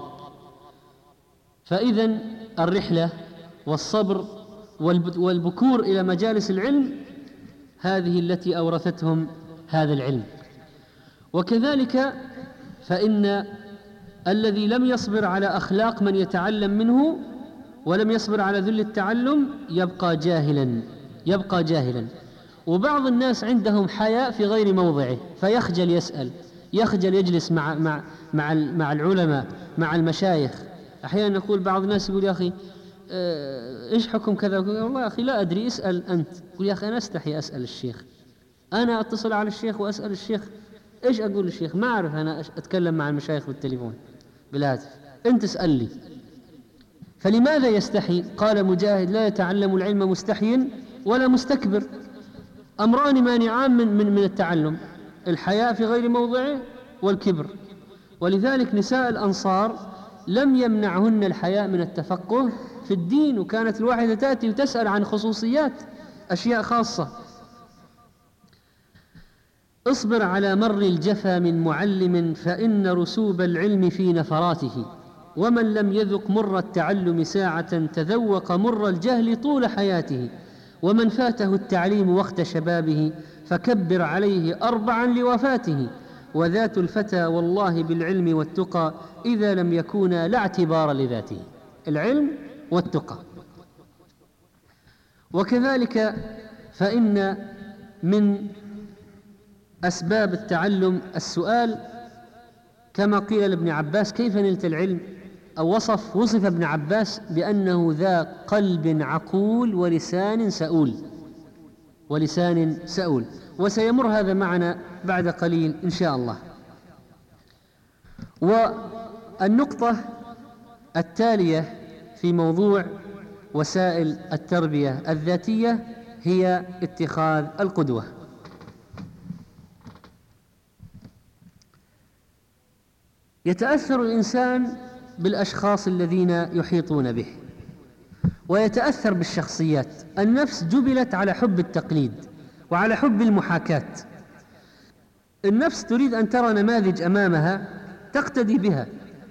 فإذن الرحلة والصبر والبكور إلى مجالس العلم هذه التي أورثتهم هذا العلم. وكذلك فإن الذي لم يصبر على أخلاق من يتعلم منه ولم يصبر على ذل التعلم يبقى جاهلا يبقى جاهلا وبعض الناس عندهم حياء في غير موضعه، فيخجل يسأل، يخجل يجلس مع مع مع مع العلماء، مع المشايخ. أحيانا نقول بعض الناس يقول: يا أخي إيش حكم كذا؟ والله يا أخي لا أدري، اسأل أنت. يقول: يا أخي أنا أستحي أسأل الشيخ، أنا أتصل على الشيخ وأسأل الشيخ، إيش أقول للشيخ؟ ما أعرف أنا أتكلم مع المشايخ بالتليفون بالهاتف، أنت اسأل لي. فلماذا يستحي؟ قال مجاهد: لا يتعلم العلم مستحي ولا مستكبر. أمران مانعان من, من, من التعلم: الحياء في غير موضعه والكبر. ولذلك نساء الأنصار لم يمنعهن الحياء من التفقه في الدين، وكانت الواحدة تأتي وتسأل عن خصوصيات أشياء خاصة. اصبر على مر الجفا من معلم، فإن رسوب العلم في نفراته، ومن لم يذق مر التعلم ساعة تذوق مر الجهل طول حياته، ومن فاته التعليم وقت شبابه فكبر عليه أربعا لوفاته، وذات الفتى والله بالعلم والتقى إذا لم يكونا لا اعتبار لذاته. العلم والتقى. وكذلك فإن من أسباب التعلم السؤال، كما قيل لابن عباس: كيف نلت العلم؟ أو وصف وصف ابن عباس بأنه ذا قلب عقول ولسان سؤول ولسان سؤول وسيمر هذا معنا بعد قليل إن شاء الله. والنقطة التالية في موضوع وسائل التربية الذاتية هي اتخاذ القدوة. يتأثر الإنسان بالأشخاص الذين يحيطون به، ويتأثر بالشخصيات. النفس جبلت على حب التقليد وعلى حب المحاكاة. النفس تريد أن ترى نماذج أمامها تقتدي بها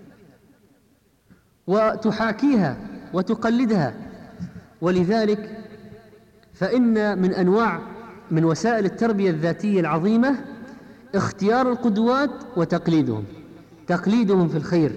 وتحاكيها وتقلدها، ولذلك فإن من أنواع من وسائل التربية الذاتية العظيمة اختيار القدوات وتقليدهم، تقليدهم في الخير.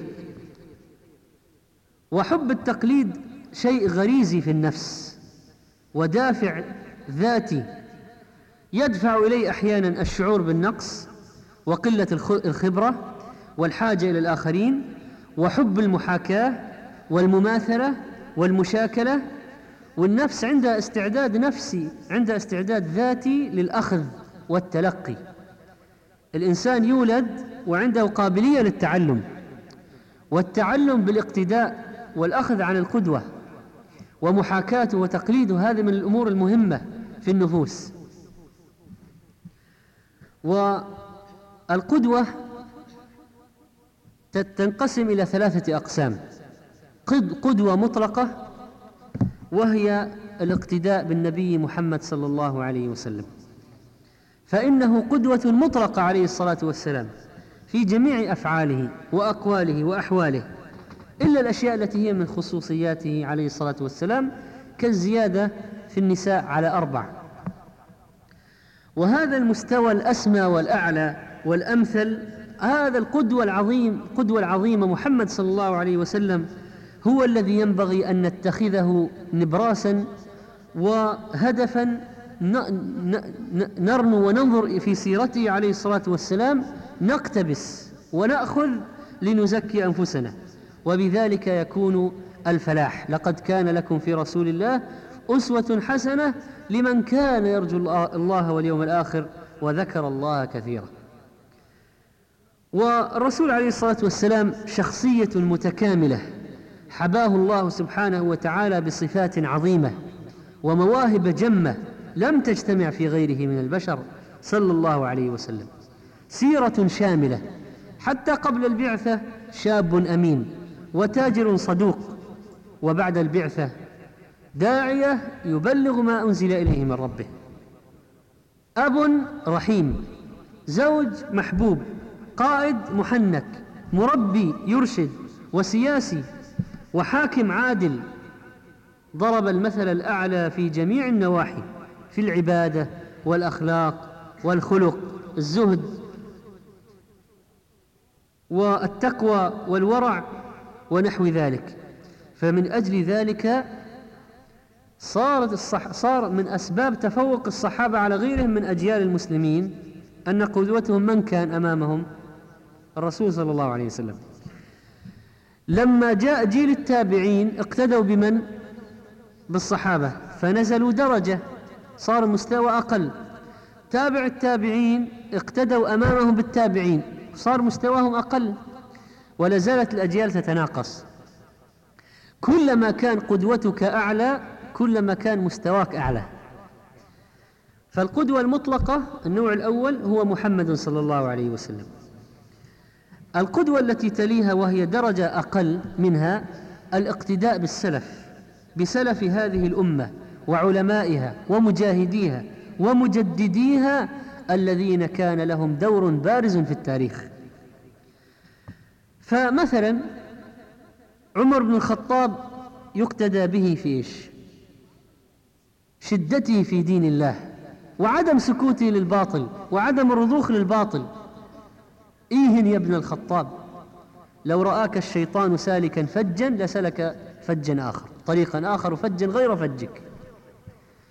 وحب التقليد شيء غريزي في النفس ودافع ذاتي يدفع إليه أحيانا الشعور بالنقص وقلة الخبرة والحاجة إلى الآخرين وحب المحاكاة والمماثلة والمشاكلة. والنفس عندها استعداد نفسي، عندها استعداد ذاتي للأخذ والتلقي. الإنسان يولد وعنده قابلية للتعلم، والتعلم بالاقتداء والأخذ عن القدوة ومحاكاته وتقليده، هذه من الأمور المهمة في النفوس. والقدوة تنقسم إلى ثلاثة أقسام: قدوة مطلقة، وهي الاقتداء بالنبي محمد صلى الله عليه وسلم، فإنه قدوة مطلقة عليه الصلاة والسلام في جميع أفعاله وأقواله وأحواله، إلا الأشياء التي هي من خصوصياته عليه الصلاة والسلام، كالزيادة في النساء على أربع. وهذا المستوى الأسمى والأعلى والأمثل، هذا القدوة العظيم قدوة العظيمة محمد صلى الله عليه وسلم، هو الذي ينبغي أن نتخذه نبراسا وهدفا نرنو وننظر في سيرته عليه الصلاة والسلام، نقتبس ونأخذ لنزكي أنفسنا، وبذلك يكون الفلاح. لقد كان لكم في رسول الله أسوة حسنة لمن كان يرجو الله واليوم الآخر وذكر الله كثيرا. والرسول عليه الصلاة والسلام شخصية متكاملة حباه الله سبحانه وتعالى بصفات عظيمة ومواهب جمة لم تجتمع في غيره من البشر صلى الله عليه وسلم. سيرة شاملة، حتى قبل البعثة شاب أمين وتاجر صدوق، وبعد البعثة داعية يبلغ ما أنزل إليه من ربه، أب رحيم، زوج محبوب، قائد محنك، مربي يرشد، وسياسي وحاكم عادل. ضرب المثل الأعلى في جميع النواحي، في العبادة والأخلاق والخلق، الزهد والتقوى والورع ونحو ذلك. فمن أجل ذلك صارت الصح صار من أسباب تفوق الصحابة على غيرهم من أجيال المسلمين أن قدوتهم من كان أمامهم؟ الرسول صلى الله عليه وسلم. لما جاء جيل التابعين اقتدوا بمن؟ بالصحابة، فنزلوا درجة، صار مستوى أقل. تابع التابعين اقتدوا أمامهم بالتابعين، صار مستواهم أقل، ولا زالت الأجيال تتناقص. كلما كان قدوتك أعلى كلما كان مستواك أعلى. فالقدوة المطلقة النوع الأول هو محمد صلى الله عليه وسلم. القدوة التي تليها وهي درجة أقل منها الاقتداء بالسلف، بسلف هذه الأمة وعلمائها ومجاهديها ومجدديها الذين كان لهم دور بارز في التاريخ. فمثلا عمر بن الخطاب يقتدى به في إيش؟ شدته في دين الله، وعدم سكوته للباطل، وعدم الرضوخ للباطل. إيهن يا ابن الخطاب، لو رآك الشيطان سالكا فجا لسلك فجا آخر، طريقا آخر فجا غير فجك.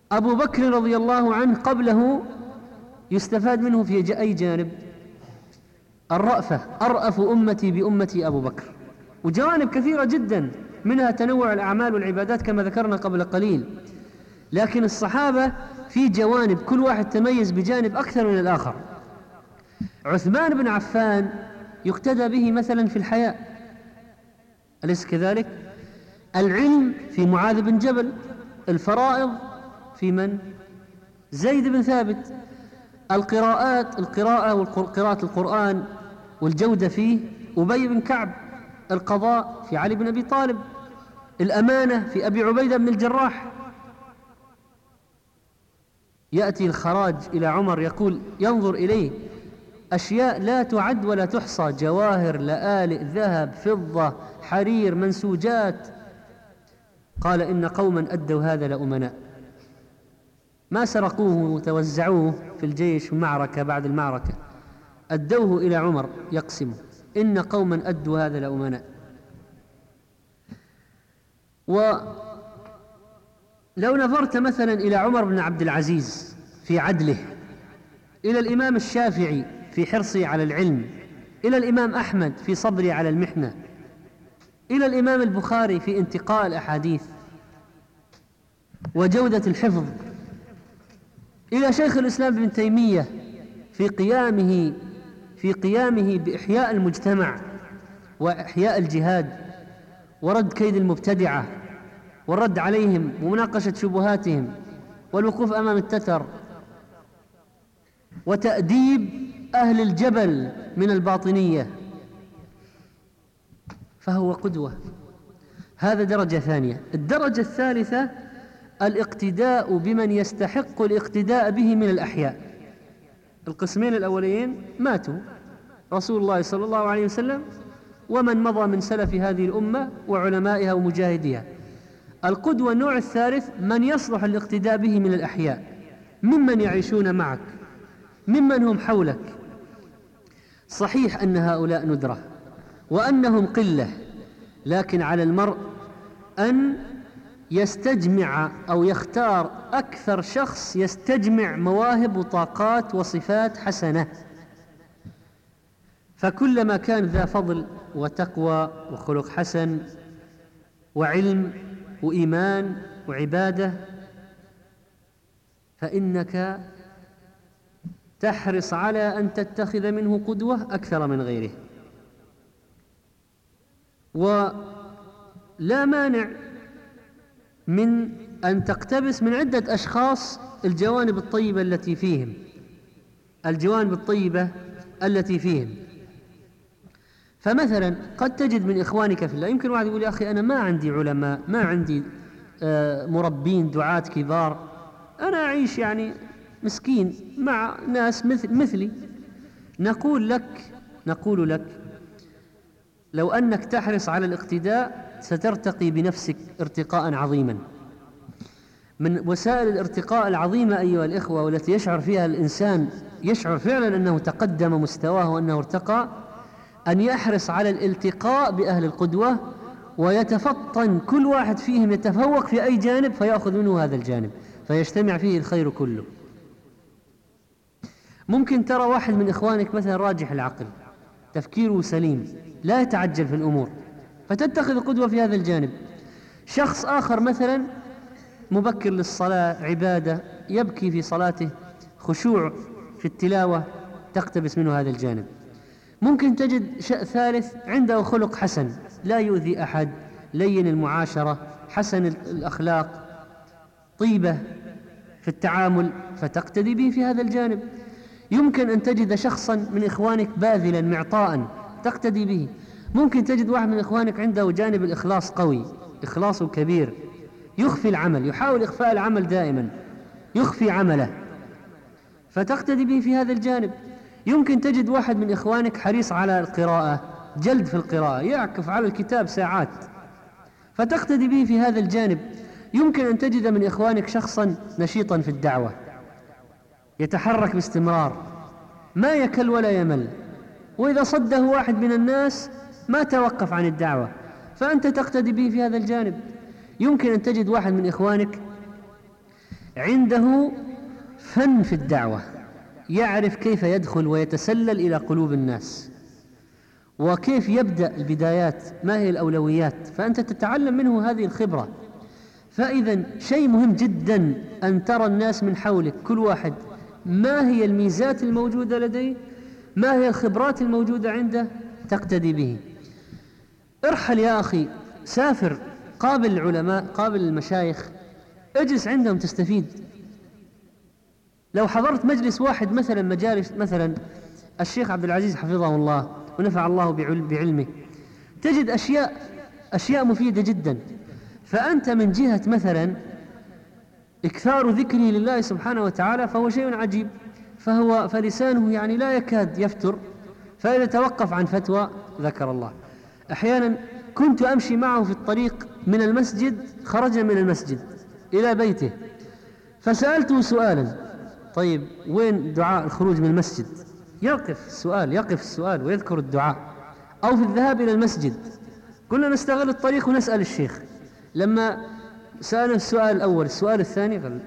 أبو بكر رضي الله عنه قبله يستفاد منه في أي جانب؟ الرأفة، أرأف أمتي بأمتي أبو بكر، وجوانب كثيرة جدا منها تنوع الأعمال والعبادات كما ذكرنا قبل قليل. لكن الصحابة في جوانب كل واحد تميز بجانب أكثر من الآخر. عثمان بن عفان يقتدى به مثلا في الحياء، أليس كذلك؟ العلم في معاذ بن جبل، الفرائض في من؟ زيد بن ثابت، القراءات القراءة وقراءة القرآن والجودة فيه أبي بن كعب، القضاء في علي بن أبي طالب، الأمانة في أبي عبيدة بن الجراح. يأتي الخراج إلى عمر يقول ينظر إليه أشياء لا تعد ولا تحصى، جواهر، لآلئ، ذهب، فضة، حرير، منسوجات. قال إن قوما أدوا هذا لأمناء، ما سرقوه وتوزعوه في الجيش في المعركة بعد المعركة، أدوه إلى عمر يقسمه، إن قوما أدوا هذا لأمناء. ولو نظرت مثلا إلى عمر بن عبد العزيز في عدله، إلى الإمام الشافعي في حرصه على العلم، إلى الإمام أحمد في صبره على المحنة، إلى الإمام البخاري في انتقاء الأحاديث وجودة الحفظ، إلى شيخ الإسلام ابن تيمية في قيامه في قيامه بإحياء المجتمع وإحياء الجهاد ورد كيد المبتدعة والرد عليهم ومناقشة شبهاتهم والوقوف أمام التتر وتأديب أهل الجبل من الباطنية، فهو قدوة. هذا درجة ثانية. الدرجة الثالثة الاقتداء بمن يستحق الاقتداء به من الأحياء. القسمين الأولين ماتوا، رسول الله صلى الله عليه وسلم ومن مضى من سلف هذه الأمة وعلمائها ومجاهديها. القدوة النوع الثالث من يصلح الاقتداء به من الأحياء، ممن يعيشون معك، ممن هم حولك. صحيح أن هؤلاء ندرة وأنهم قلة، لكن على المرء أن يستجمع أو يختار أكثر شخص يستجمع مواهب وطاقات وصفات حسنة، فكلما كان ذا فضل وتقوى وخلق حسن وعلم وإيمان وعبادة فإنك تحرص على أن تتخذ منه قدوة أكثر من غيره. ولا مانع من أن تقتبس من عدة أشخاص الجوانب الطيبة التي فيهم الجوانب الطيبة التي فيهم فمثلا قد تجد من إخوانك في الله، يمكن واحد يقول يا أخي أنا ما عندي علماء، ما عندي مربين دعاة كبار، أنا أعيش يعني مسكين مع ناس مثل مثلي. نقول لك نقول لك لو أنك تحرص على الاقتداء سترتقي بنفسك ارتقاء عظيما. من وسائل الارتقاء العظيمة أيها الإخوة والتي يشعر فيها الإنسان يشعر فعلا أنه تقدم مستواه وأنه ارتقى، أن يحرص على الالتقاء بأهل القدوة ويتفطن كل واحد فيهم يتفوق في أي جانب فيأخذ منه هذا الجانب فيجتمع فيه الخير كله. ممكن ترى واحد من إخوانك مثلا راجح العقل، تفكيره سليم، لا يتعجل في الأمور، فتتخذ قدوة في هذا الجانب. شخص آخر مثلا مبكر للصلاة، عبادة، يبكي في صلاته، خشوع في التلاوة، تقتبس منه هذا الجانب. ممكن تجد شيء ثالث عنده خلق حسن، لا يؤذي أحد، لين المعاشرة، حسن الأخلاق، طيبة في التعامل، فتقتدي به في هذا الجانب. يمكن أن تجد شخصا من إخوانك باذلا معطاء تقتدي به. ممكن تجد واحد من إخوانك عنده جانب الإخلاص قوي، إخلاصه كبير، يخفي العمل، يحاول إخفاء العمل دائما، يخفي عمله، فتقتدي به في هذا الجانب. يمكن تجد واحد من إخوانك حريص على القراءة، جلد في القراءة، يعكف على الكتاب ساعات، فتقتدي به في هذا الجانب. يمكن أن تجد من إخوانك شخصا نشيطا في الدعوة، يتحرك باستمرار، ما يكل ولا يمل، وإذا صده واحد من الناس ما توقف عن الدعوة، فأنت تقتدي به في هذا الجانب. يمكن أن تجد واحد من إخوانك عنده فن في الدعوة، يعرف كيف يدخل ويتسلل إلى قلوب الناس، وكيف يبدأ البدايات، ما هي الأولويات، فأنت تتعلم منه هذه الخبرة. فإذا شيء مهم جدا أن ترى الناس من حولك كل واحد ما هي الميزات الموجودة لديه، ما هي الخبرات الموجودة عنده، تقتدي به. ارحل يا أخي، سافر، قابل العلماء، قابل المشايخ، اجلس عندهم تستفيد. لو حضرت مجلس واحد مثلا مجالس مثلا الشيخ عبد العزيز حفظه الله ونفع الله بعلمه، تجد أشياء أشياء مفيدة جدا. فأنت من جهة مثلا إكثار ذكره لله سبحانه وتعالى فهو شيء عجيب، فهو فلسانه يعني لا يكاد يفتر، فإذا توقف عن فتوى ذكر الله. أحيانا كنت أمشي معه في الطريق من المسجد، خرجنا من المسجد إلى بيته، فسألته سؤالا: طيب وين دعاء الخروج من المسجد؟ يقف السؤال يقف السؤال ويذكر الدعاء. أو في الذهاب إلى المسجد، كنا نستغل الطريق ونسأل الشيخ. لما سألنا السؤال الأول، السؤال الثاني قال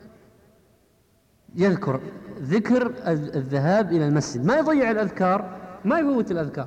يذكر ذكر الذهاب إلى المسجد، ما يضيع الأذكار، ما يفوت الأذكار،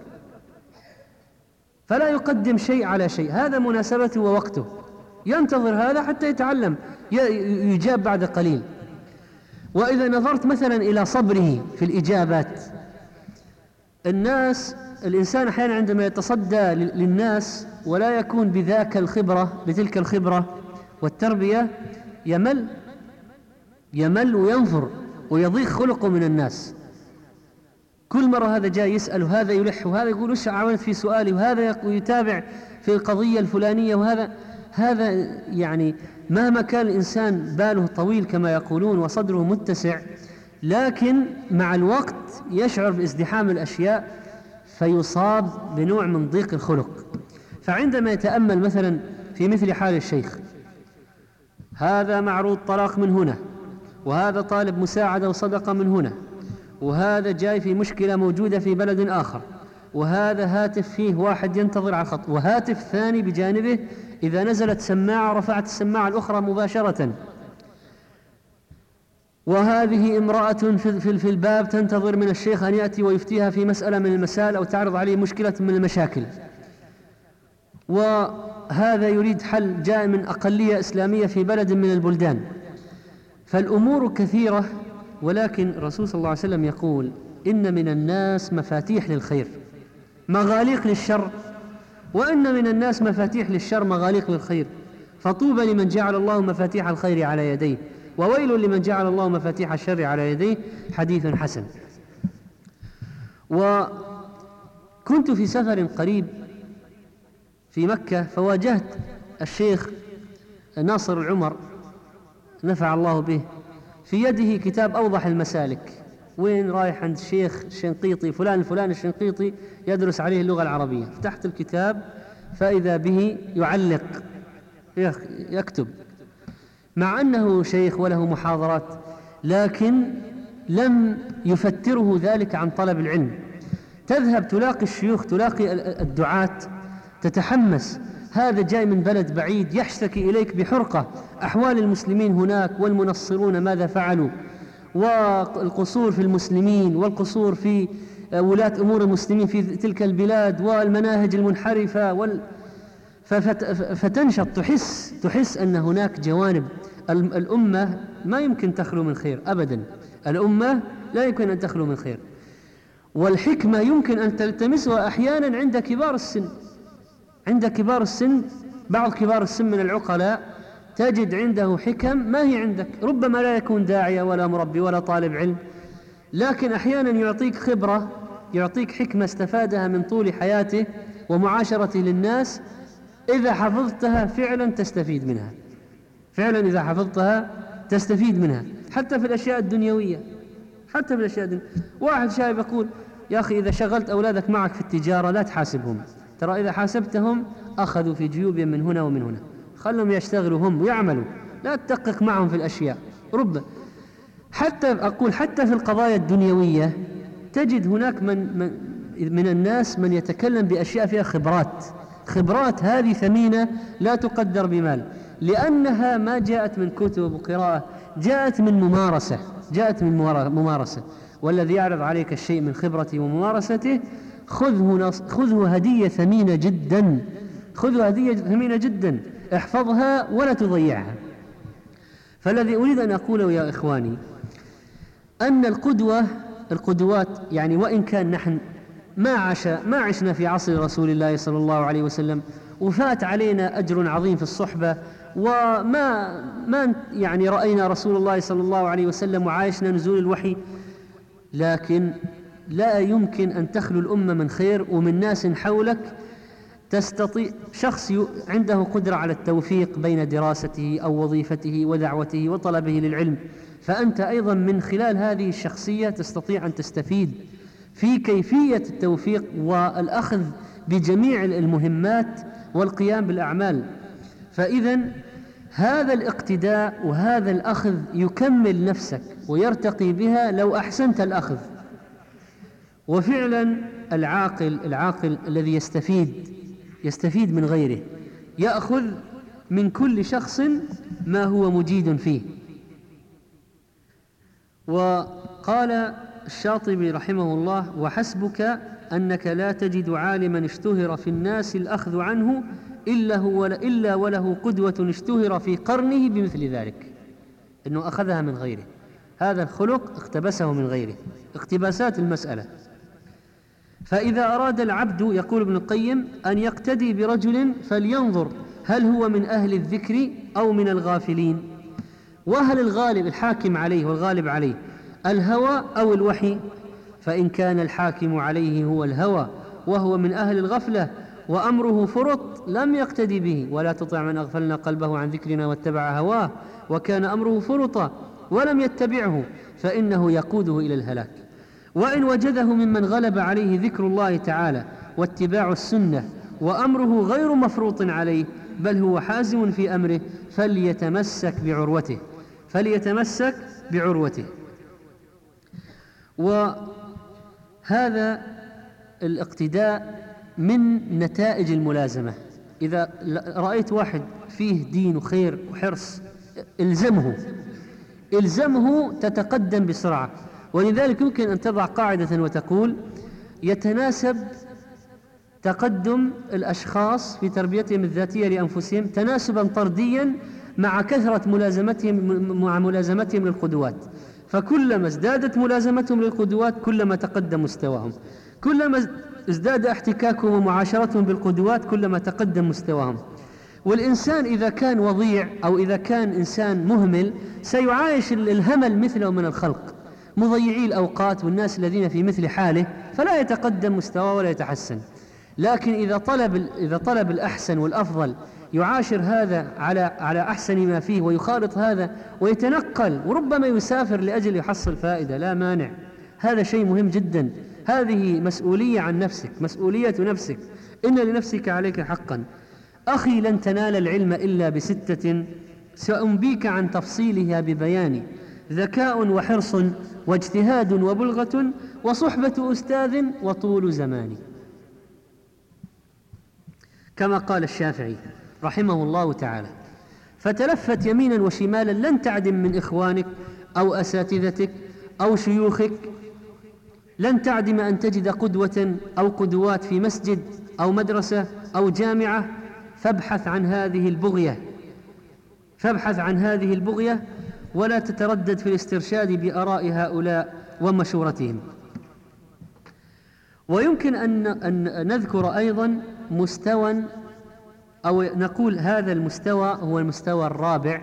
فلا يقدم شيء على شيء، هذا مناسبته ووقته، ينتظر هذا حتى يتعلم، يجاب بعد قليل. وإذا نظرت مثلا إلى صبره في الإجابات، الناس الإنسان أحيانا عندما يتصدى للناس ولا يكون بذاك الخبرة بتلك الخبرة والتربية يمل يمل وينفر ويضيق خلقه من الناس. كل مرة هذا جاي يسأل وهذا يلح وهذا يقول وش عاونت في سؤالي وهذا يتابع في القضية الفلانية، وهذا هذا يعني مهما كان الإنسان باله طويل كما يقولون وصدره متسع، لكن مع الوقت يشعر بازدحام الأشياء فيصاب بنوع من ضيق الخلق. فعندما يتأمل مثلا في مثل حال الشيخ، هذا معروض طلاق من هنا، وهذا طالب مساعدة وصدقة من هنا، وهذا جاي في مشكلة موجودة في بلد آخر، وهذا هاتف فيه واحد ينتظر على الخط، وهاتف ثاني بجانبه إذا نزلت سماعة رفعت السماعة الأخرى مباشرة، وهذه امرأة في, في الباب تنتظر من الشيخ أن يأتي ويفتيها في مسألة من المسائل أو تعرض عليه مشكلة من المشاكل، وهذا يريد حل جاء من أقلية إسلامية في بلد من البلدان. فالأمور كثيرة، ولكن الرسول صلى الله عليه وسلم يقول: إن من الناس مفاتيح للخير مغاليق للشر، وإن من الناس مفاتيح للشر مغاليق للخير، فطوبى لمن جعل الله مفاتيح الخير على يديه، وويل لمن جعل الله مفاتيح الشر على يديه. حديث حسن. وكنت في سفر قريب في مكة، فواجهت الشيخ ناصر العمر نفع الله به، في يده كتاب أوضح المسالك. وين رايح؟ عند الشيخ الشنقيطي فلان الفلان الشنقيطي يدرس عليه اللغة العربية. فتحت الكتاب فإذا به يعلق يكتب، مع أنه شيخ وله محاضرات، لكن لم يفتره ذلك عن طلب العلم. تذهب تلاقي الشيوخ، تلاقي الدعاة، تتحمس، هذا جاي من بلد بعيد يشتكي إليك بحرقة أحوال المسلمين هناك والمنصرون ماذا فعلوا، والقصور في المسلمين والقصور في ولاة أمور المسلمين في تلك البلاد والمناهج المنحرفة وال... فتنشط، تحس تحس أن هناك جوانب. الأمة ما يمكن تخلو من خير أبدا، الأمة لا يمكن أن تخلو من خير، والحكمة يمكن أن تلتمسها أحيانا عند كبار السن. عند كبار السن، بعض كبار السن من العقلاء تجد عنده حكم ما هي عندك، ربما لا يكون داعية ولا مربي ولا طالب علم، لكن أحيانا يعطيك خبرة، يعطيك حكمة استفادها من طول حياته ومعاشرته للناس، إذا حفظتها فعلا تستفيد منها، فعلا إذا حفظتها تستفيد منها، حتى في الأشياء الدنيوية، حتى في الأشياء الدنيوية. واحد شايب يقول: يا أخي إذا شغلت أولادك معك في التجارة لا تحاسبهم، ترى إذا حاسبتهم أخذوا في جيوبهم من هنا ومن هنا، خلهم يشتغلوا هم ويعملوا، لا تدقق معهم في الأشياء. رب حتى أقول حتى في القضايا الدنيوية تجد هناك من, من, من الناس من يتكلم بأشياء فيها خبرات، خبرات هذه ثمينة لا تقدر بمال، لأنها ما جاءت من كتب وقراءة، جاءت من ممارسة جاءت من ممارسة والذي يعرض عليك الشيء من خبرته وممارسته خذه, خذه هدية ثمينة جدا خذه هدية ثمينة جدا احفظها ولا تضيعها. فالذي أريد أن أقوله يا إخواني أن القدوة القدوات يعني وإن كان نحن ما عاش ما عشنا في عصر رسول الله صلى الله عليه وسلم وفات علينا أجر عظيم في الصحبة وما ما يعني رأينا رسول الله صلى الله عليه وسلم وعايشنا نزول الوحي، لكن لا يمكن أن تخلو الأمة من خير ومن ناس حولك تستطيع شخص عنده قدرة على التوفيق بين دراسته أو وظيفته ودعوته وطلبه للعلم، فأنت أيضا من خلال هذه الشخصية تستطيع أن تستفيد في كيفية التوفيق والأخذ بجميع المهمات والقيام بالأعمال. فإذا هذا الاقتداء وهذا الأخذ يكمل نفسك ويرتقي بها لو أحسنت الأخذ. وفعلا العاقل العاقل الذي يستفيد يستفيد من غيره، يأخذ من كل شخص ما هو مجيد فيه. وقال الشاطبي رحمه الله: وحسبك أنك لا تجد عالما اشتهر في الناس الأخذ عنه إلا, هو إلا وله قدوة اشتهر في قرنه بمثل ذلك، أنه أخذها من غيره، هذا الخلق اقتبسه من غيره، اقتباسات المسألة. فإذا أراد العبد يقول ابن القيم أن يقتدي برجل فلينظر هل هو من أهل الذكر أو من الغافلين، وهل الغالب الحاكم عليه والغالب عليه الهوى أو الوحي، فإن كان الحاكم عليه هو الهوى وهو من أهل الغفلة وأمره فرط لم يقتدي به، ولا تطع من أغفلنا قلبه عن ذكرنا واتبع هواه وكان أمره فرطا ولم يتبعه فإنه يقوده إلى الهلاك. وإن وجده ممن غلب عليه ذكر الله تعالى واتباع السنة وأمره غير مفروط عليه بل هو حازم في أمره فليتمسك بعروته فليتمسك بعروته وهذا الاقتداء من نتائج الملازمة. إذا رأيت واحد فيه دين وخير وحرص إلزمه إلزمه تتقدم بسرعة. ولذلك يمكن أن تضع قاعدة وتقول: يتناسب تقدم الأشخاص في تربيتهم الذاتية لأنفسهم تناسبا طرديا مع كثرة ملازمتهم مع ملازمتهم للقدوات، فكلما ازدادت ملازمتهم للقدوات كلما تقدم مستواهم، كلما ازداد احتكاكهم ومعاشرتهم بالقدوات كلما تقدم مستواهم. والإنسان إذا كان وضيع أو إذا كان إنسان مهمل سيعايش الهمل مثله من الخلق، مضيعي الأوقات والناس الذين في مثل حاله، فلا يتقدم مستواه ولا يتحسن. لكن إذا طلب إذا طلب الأحسن والأفضل يعاشر هذا على على أحسن ما فيه ويخالط هذا ويتنقل وربما يسافر لأجل يحصل فائدة، لا مانع، هذا شيء مهم جدا. هذه مسؤولية عن نفسك، مسؤولية نفسك، إن لنفسك عليك حقا. أخي لن تنال العلم إلا بستة سأنبيك عن تفصيلها ببيان: ذكاء وحرص واجتهاد وبلغة وصحبة أستاذ وطول زمان. كما قال الشافعي رحمه الله تعالى: فتلفت يمينا وشمالا لن تعدم من إخوانك أو أساتذتك أو شيوخك، لن تعدم أن تجد قدوة أو قدوات في مسجد أو مدرسة أو جامعة، فابحث عن هذه البغية فابحث عن هذه البغية ولا تتردد في الاسترشاد بآراء هؤلاء ومشورتهم. ويمكن أن نذكر أيضا مستوى أو نقول هذا المستوى هو المستوى الرابع،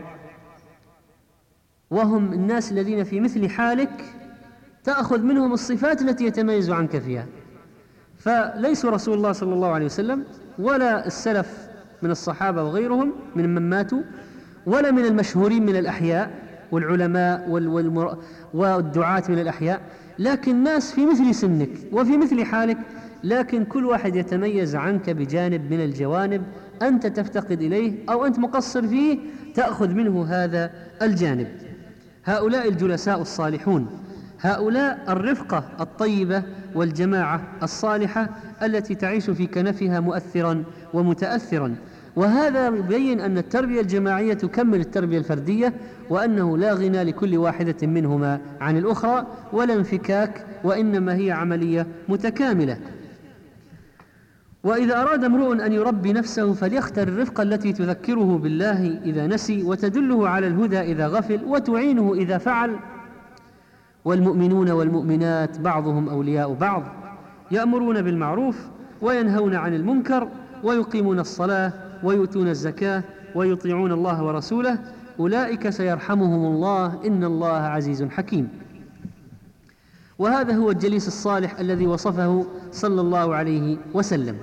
وهم الناس الذين في مثل حالك تأخذ منهم الصفات التي يتميز عنك فيها، فليسوا رسول الله صلى الله عليه وسلم ولا السلف من الصحابة وغيرهم من من ماتوا ولا من المشهورين من الأحياء والعلماء والدعاة من الأحياء، لكن ناس في مثل سنك وفي مثل حالك، لكن كل واحد يتميز عنك بجانب من الجوانب أنت تفتقد إليه أو أنت مقصر فيه، تأخذ منه هذا الجانب. هؤلاء الجلساء الصالحون، هؤلاء الرفقة الطيبة والجماعة الصالحة التي تعيش في كنفها مؤثرا ومتأثرا، وهذا يبين أن التربية الجماعية تكمل التربية الفردية، وأنه لا غنى لكل واحدة منهما عن الأخرى ولا انفكاك، وإنما هي عملية متكاملة. وإذا أراد امرؤ أن يربي نفسه فليختر الرفقة التي تذكره بالله إذا نسي، وتدله على الهدى إذا غفل، وتعينه إذا فعل. والمؤمنون والمؤمنات بعضهم أولياء بعض، يأمرون بالمعروف وينهون عن المنكر، ويقيمون الصلاة ويؤتون الزكاة ويطيعون الله ورسوله، أولئك سيرحمهم الله إن الله عزيز حكيم. وهذا هو الجليس الصالح الذي وصفه صلى الله عليه وسلم.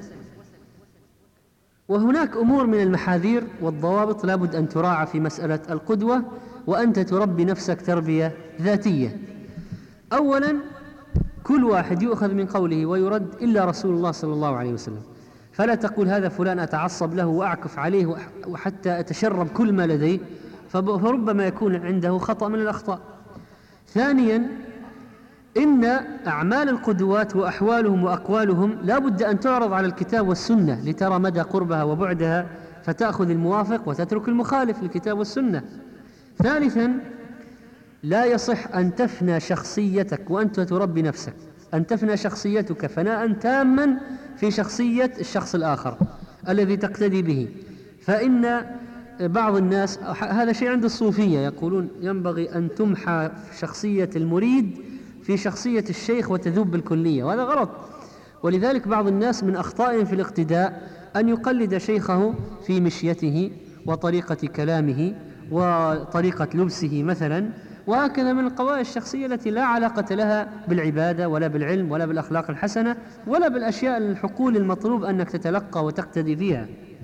وهناك أمور من المحاذير والضوابط لابد أن تراعى في مسألة القدوة، وأنت تربي نفسك تربية ذاتية. أولا، كل واحد يؤخذ من قوله ويرد إلا رسول الله صلى الله عليه وسلم، فلا تقول هذا فلان أتعصب له وأعكف عليه وحتى أتشرب كل ما لديه، فربما يكون عنده خطأ من الأخطاء. ثانيا، إن أعمال القدوات وأحوالهم وأقوالهم لا بد أن تعرض على الكتاب والسنة لترى مدى قربها وبعدها، فتأخذ الموافق وتترك المخالف للكتاب والسنة. ثالثا، لا يصح أن تفنى شخصيتك وأنت تربي نفسك، أن تفنى شخصيتك فناء تاما في شخصية الشخص الآخر الذي تقتدي به. فإن بعض الناس، هذا شيء عند الصوفية، يقولون ينبغي أن تمحى شخصية المريد في شخصية الشيخ وتذوب بالكلية، وهذا غلط. ولذلك بعض الناس من أخطائهم في الاقتداء أن يقلد شيخه في مشيته وطريقة كلامه وطريقة لبسه مثلا، وهكذا من القواعد الشخصية التي لا علاقة لها بالعبادة ولا بالعلم ولا بالأخلاق الحسنة ولا بالأشياء الحقول المطلوب أنك تتلقى وتقتدي فيها.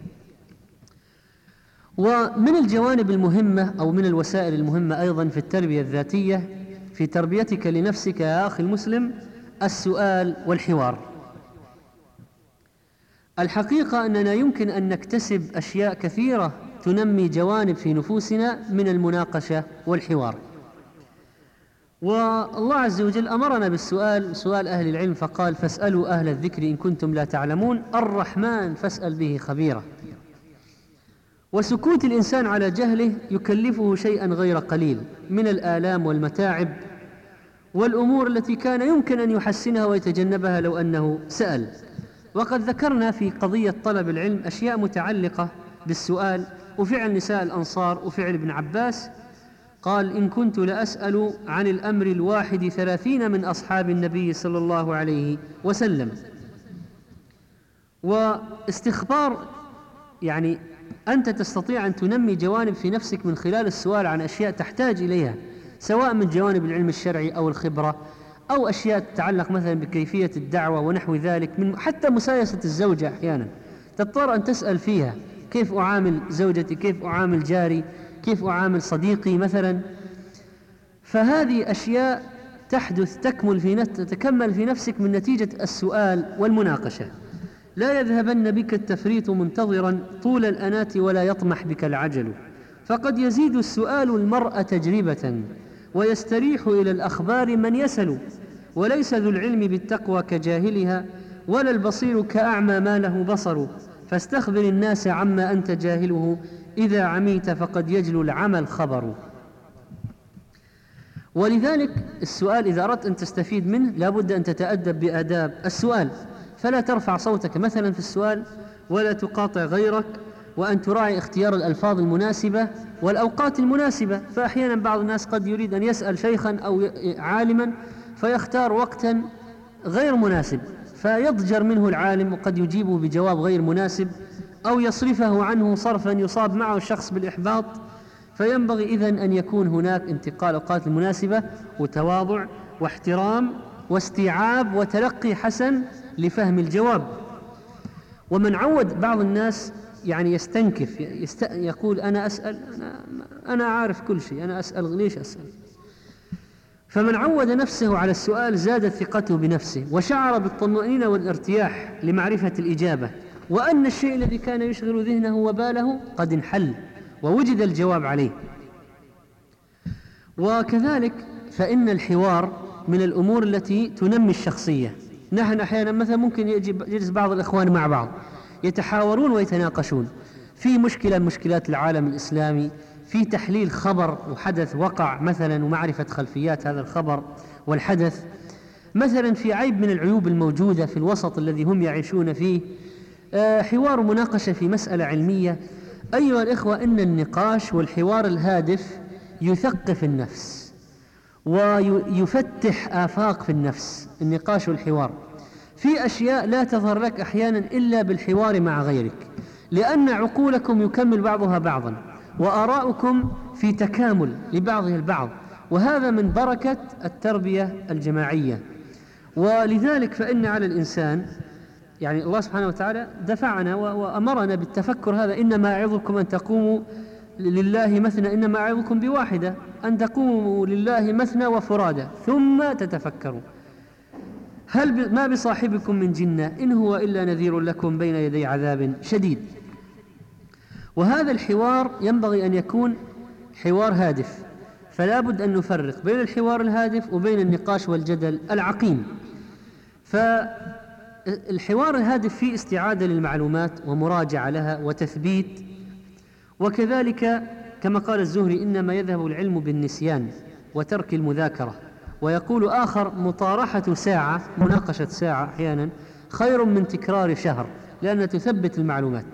ومن الجوانب المهمة أو من الوسائل المهمة أيضا في التربية الذاتية في تربيتك لنفسك يا أخي المسلم السؤال والحوار. الحقيقة أننا يمكن أن نكتسب أشياء كثيرة تنمي جوانب في نفوسنا من المناقشة والحوار. والله عز وجل أمرنا بالسؤال، سؤال أهل العلم، فقال فاسألوا أهل الذكر إن كنتم لا تعلمون، الرحمن فاسأل به خبيرا. وسكوت الإنسان على جهله يكلفه شيئا غير قليل من الآلام والمتاعب والأمور التي كان يمكن أن يحسنها ويتجنبها لو أنه سأل. وقد ذكرنا في قضية طلب العلم أشياء متعلقة بالسؤال، وفعل نساء الأنصار وفعل ابن عباس. قال إن كنت لأسأل عن الأمر الواحد ثلاثين من أصحاب النبي صلى الله عليه وسلم. واستخبار، يعني أنت تستطيع أن تنمي جوانب في نفسك من خلال السؤال عن أشياء تحتاج إليها، سواء من جوانب العلم الشرعي أو الخبرة، أو أشياء تتعلق مثلا بكيفية الدعوة ونحو ذلك، من حتى مسايسة الزوجة أحيانا تضطر أن تسأل فيها كيف أعامل زوجتي، كيف أعامل جاري، كيف أعامل صديقي مثلا. فهذه أشياء تحدث تكمل في نفس تتكمل في نفسك من نتيجة السؤال والمناقشة. لا يذهبن بك التفريط منتظرا طول الأنات ولا يطمح بك العجل، فقد يزيد السؤال المرء تجربة ويستريح إلى الأخبار من يسل، وليس ذو العلم بالتقوى كجاهلها ولا البصير كأعمى ما له بصر، فاستخبر الناس عما أنت جاهله إذا عميت فقد يجلو العمى الخبر. ولذلك السؤال إذا أردت أن تستفيد منه لابد أن تتأدب بآداب السؤال، فلا ترفع صوتك مثلا في السؤال ولا تقاطع غيرك، وأن تراعي اختيار الألفاظ المناسبة والأوقات المناسبة. فأحيانا بعض الناس قد يريد أن يسأل شيخا أو عالما فيختار وقتا غير مناسب فيضجر منه العالم وقد يجيبه بجواب غير مناسب أو يصرفه عنه صرفا يصاب معه الشخص بالإحباط. فينبغي إذن أن يكون هناك انتقال الأوقات المناسبة وتواضع واحترام واستيعاب وتلقي حسن لفهم الجواب. ومن عود بعض الناس يعني يستنكف يست... يقول أنا أسأل أنا, أنا عارف كل شيء، أنا أسأل ليش أسأل. فمن عود نفسه على السؤال زادت ثقته بنفسه وشعر بالطمأنينة والارتياح لمعرفة الإجابة، وأن الشيء الذي كان يشغل ذهنه وباله قد انحل ووجد الجواب عليه. وكذلك فإن الحوار من الأمور التي تنمي الشخصية. نحن أحيانا مثلا ممكن يجلس بعض الإخوان مع بعض يتحاورون ويتناقشون في مشكلة من مشكلات العالم الإسلامي، في تحليل خبر وحدث وقع مثلا ومعرفة خلفيات هذا الخبر والحدث، مثلا في عيب من العيوب الموجودة في الوسط الذي هم يعيشون فيه، حوار مناقشة في مسألة علمية. أيها الإخوة، إن النقاش والحوار الهادف يثقف النفس ويفتح آفاق في النفس. النقاش والحوار في أشياء لا تظهر لك أحيانا إلا بالحوار مع غيرك، لأن عقولكم يكمل بعضها بعضا وآراؤكم في تكامل لبعضها البعض، وهذا من بركة التربية الجماعية. ولذلك فإن على الإنسان، يعني الله سبحانه وتعالى دفعنا وأمرنا بالتفكر هذا: إنما أعظكم أن تقوموا لله مثنى، إنما أعظكم بواحدة، أن تقوموا لله مثنى وفرادى ثم تتفكروا هل ما بصاحبكم من جنة إن هو إلا نذير لكم بين يدي عذاب شديد. وهذا الحوار ينبغي أن يكون حوار هادف، فلا بد أن نفرق بين الحوار الهادف وبين النقاش والجدل العقيم. فالحوار الهادف فيه استعادة للمعلومات ومراجعة لها وتثبيت، وكذلك كما قال الزهري: إنما يذهب العلم بالنسيان وترك المذاكرة. ويقول آخر: مطارحة ساعة، مناقشة ساعة أحيانا خير من تكرار شهر، لأنها تثبت المعلومات.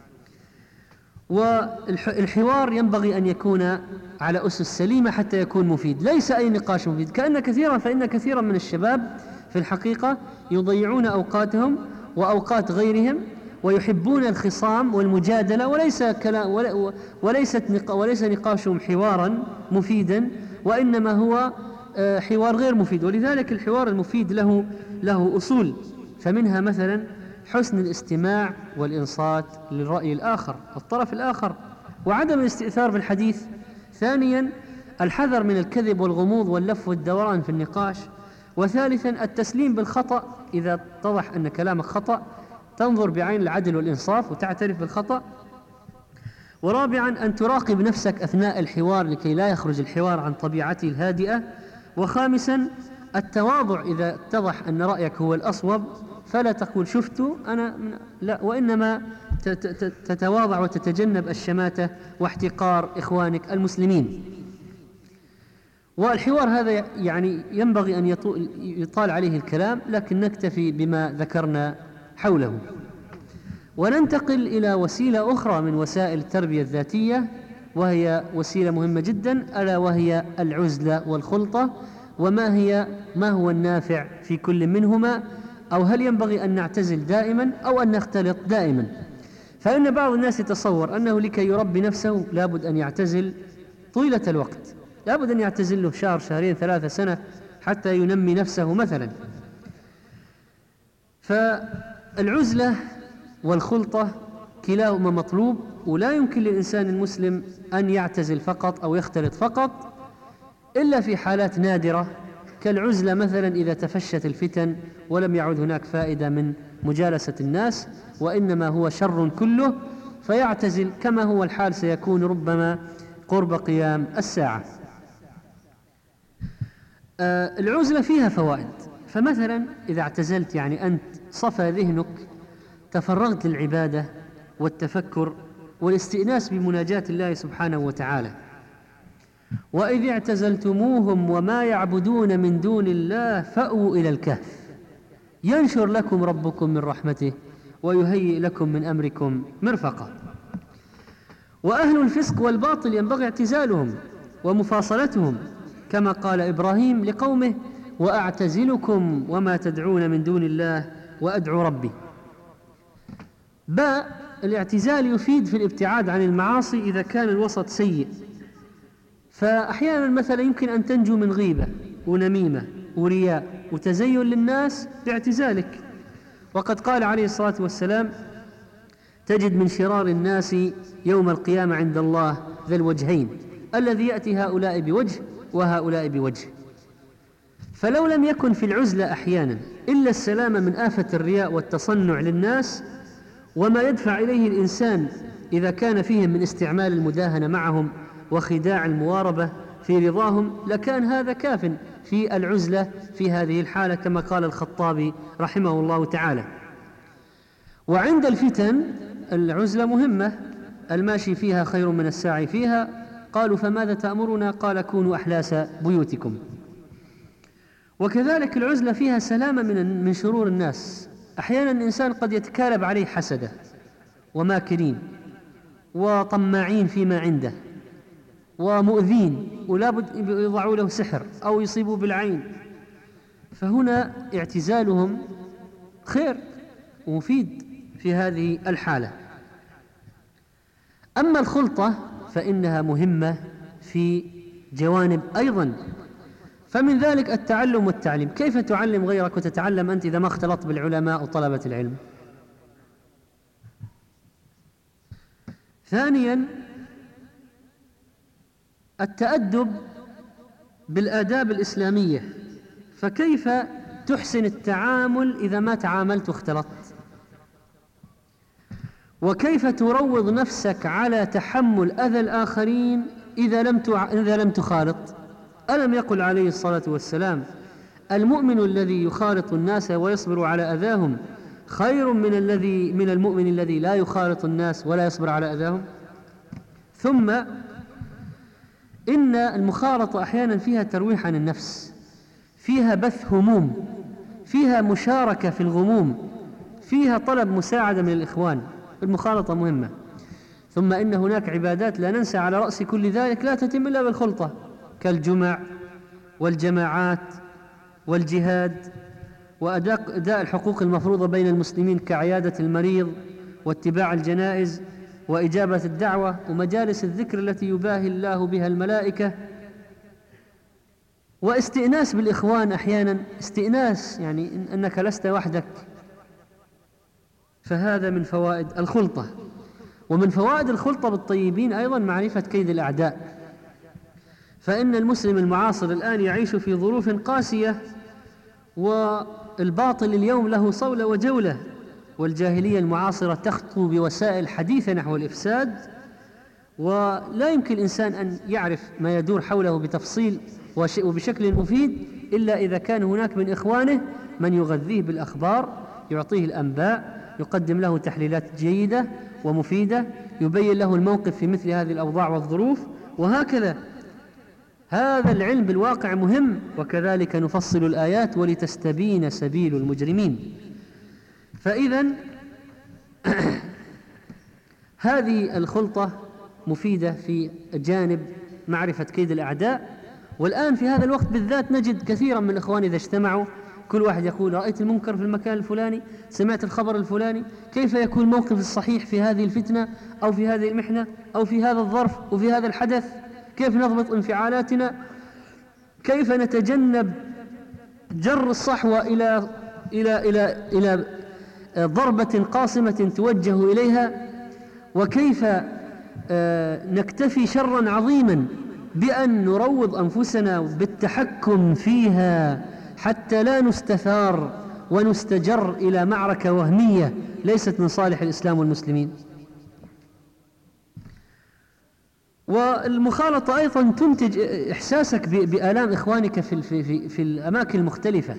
والحوار ينبغي أن يكون على أسس سليمة حتى يكون مفيد، ليس أي نقاش مفيد. كأن كثيرا فإن كثيرا من الشباب في الحقيقة يضيعون أوقاتهم وأوقات غيرهم ويحبون الخصام والمجادلة، وليس كلام وليست وليس نقاشهم حوارا مفيدا، وإنما هو حوار غير مفيد. ولذلك الحوار المفيد له له أصول، فمنها مثلا حسن الاستماع والإنصات للرأي الآخر الطرف الآخر، وعدم الاستئثار بالحديث. ثانيا الحذر من الكذب والغموض واللف والدوران في النقاش. وثالثا التسليم بالخطأ، إذا اتضح أن كلامك خطأ تنظر بعين العدل والإنصاف وتعترف بالخطأ. ورابعا أن تراقب نفسك أثناء الحوار لكي لا يخرج الحوار عن طبيعته الهادئة. وخامسا التواضع، إذا اتضح أن رأيك هو الأصوب فلا تقول شفت أنا، لا، وإنما تتواضع وتتجنب الشماتة واحتقار إخوانك المسلمين. والحوار هذا يعني ينبغي أن يطال عليه الكلام، لكن نكتفي بما ذكرنا حوله. وننتقل إلى وسيلة أخرى من وسائل التربية الذاتية، وهي وسيلة مهمة جدا، ألا وهي العزلة والخلطة. وما هي ما هو النافع في كل منهما، أو هل ينبغي أن نعتزل دائما أو أن نختلط دائما؟ فإن بعض الناس يتصور أنه لكي يربي نفسه لابد أن يعتزل طيلة الوقت، لابد أن يعتزل له شهر شهرين ثلاثة سنة حتى ينمي نفسه مثلا. فالعزلة والخلطة كلاهما مطلوب، ولا يمكن للإنسان المسلم أن يعتزل فقط أو يختلط فقط إلا في حالات نادرة، كالعزلة مثلا إذا تفشت الفتن ولم يعد هناك فائدة من مجالسة الناس وإنما هو شر كله، فيعتزل، كما هو الحال سيكون ربما قرب قيام الساعة. آه العزلة فيها فوائد، فمثلا إذا اعتزلت يعني أنت صفى ذهنك، تفرغت للعبادة والتفكر والاستئناس بمناجاة الله سبحانه وتعالى. وإذ اعتزلتموهم وما يعبدون من دون الله فأووا إلى الكهف ينشر لكم ربكم من رحمته ويهيئ لكم من أمركم مرفقا. وأهل الفسق والباطل ينبغي اعتزالهم ومفاصلتهم، كما قال إبراهيم لقومه: وأعتزلكم وما تدعون من دون الله وأدعو ربي. باء الاعتزال يفيد في الابتعاد عن المعاصي إذا كان الوسط سيء، فأحيانا مثلا يمكن أن تنجو من غيبة ونميمة ورياء وتزين للناس باعتزالك. وقد قال عليه الصلاة والسلام: تجد من شرار الناس يوم القيامة عند الله ذا الوجهين، الذي يأتي هؤلاء بوجه وهؤلاء بوجه. فلو لم يكن في العزلة أحيانا إلا السلامة من آفة الرياء والتصنع للناس وما يدفع إليه الإنسان إذا كان فيهم من استعمال المداهنة معهم وخداع المواربة في رضاهم، لكان هذا كاف في العزلة في هذه الحالة، كما قال الخطابي رحمه الله تعالى. وعند الفتن العزلة مهمة، الماشي فيها خير من الساعي فيها. قالوا فماذا تأمرنا؟ قال كونوا أحلاس بيوتكم. وكذلك العزلة فيها سلامة من من شرور الناس. أحيانا الإنسان قد يتكالب عليه حسدة وماكرين وطماعين فيما عنده ومؤذين، ولا بد يضعوا له سحر أو يصيبوا بالعين، فهنا اعتزالهم خير ومفيد في هذه الحالة. أما الخلطة فإنها مهمة في جوانب أيضا، فمن ذلك التعلم والتعليم. كيف تعلم غيرك وتتعلم أنت إذا ما اختلطت بالعلماء وطلبة العلم؟ ثانيا التأدب بالآداب الإسلامية، فكيف تحسن التعامل إذا ما تعاملت واختلطت؟ وكيف تروض نفسك على تحمل أذى الآخرين إذا لم إذا لم تخالط؟ ألم يقل عليه الصلاة والسلام: المؤمن الذي يخالط الناس ويصبر على أذاهم خير من الذي من المؤمن الذي لا يخالط الناس ولا يصبر على أذاهم. ثم إن المخالطة أحيانا فيها ترويح عن النفس، فيها بث هموم، فيها مشاركة في الغموم، فيها طلب مساعدة من الإخوان. المخالطة مهمة. ثم إن هناك عبادات لا ننسى على رأس كل ذلك لا تتم إلا بالخلطة، كالجمع والجماعات والجهاد وأداء الحقوق المفروضة بين المسلمين كعيادة المريض واتباع الجنائز وإجابة الدعوة ومجالس الذكر التي يباهي الله بها الملائكة، واستئناس بالإخوان أحيانا، استئناس يعني أنك لست وحدك. فهذا من فوائد الخلطة. ومن فوائد الخلطة بالطيبين أيضا معرفة كيد الأعداء، فإن المسلم المعاصر الآن يعيش في ظروف قاسية، والباطل اليوم له صولة وجولة، والجاهلية المعاصرة تخطو بوسائل حديثة نحو الإفساد، ولا يمكن الإنسان أن يعرف ما يدور حوله بتفصيل وبشكل مفيد إلا إذا كان هناك من إخوانه من يغذيه بالأخبار، يعطيه الأنباء، يقدم له تحليلات جيدة ومفيدة، يبين له الموقف في مثل هذه الأوضاع والظروف، وهكذا. هذا العلم بالواقع مهم. وكذلك نفصل الآيات ولتستبين سبيل المجرمين. فإذا هذه الخلطة مفيدة في جانب معرفة كيد الأعداء. والآن في هذا الوقت بالذات نجد كثيرا من الإخوان إذا اجتمعوا كل واحد يقول: رأيت المنكر في المكان الفلاني، سمعت الخبر الفلاني، كيف يكون الموقف الصحيح في هذه الفتنة أو في هذه المحنة أو في هذا الظرف وفي هذا الحدث، كيف نضبط انفعالاتنا، كيف نتجنب جر الصحوة إلى إلى إلى إلى ضربة قاصمة توجه إليها، وكيف نكتفي شرا عظيما بأن نروض أنفسنا بالتحكم فيها حتى لا نستثار ونستجر إلى معركة وهمية ليست من صالح الإسلام والمسلمين. والمخالطة أيضا تنتج إحساسك بآلام إخوانك في, في, في, في الأماكن المختلفة.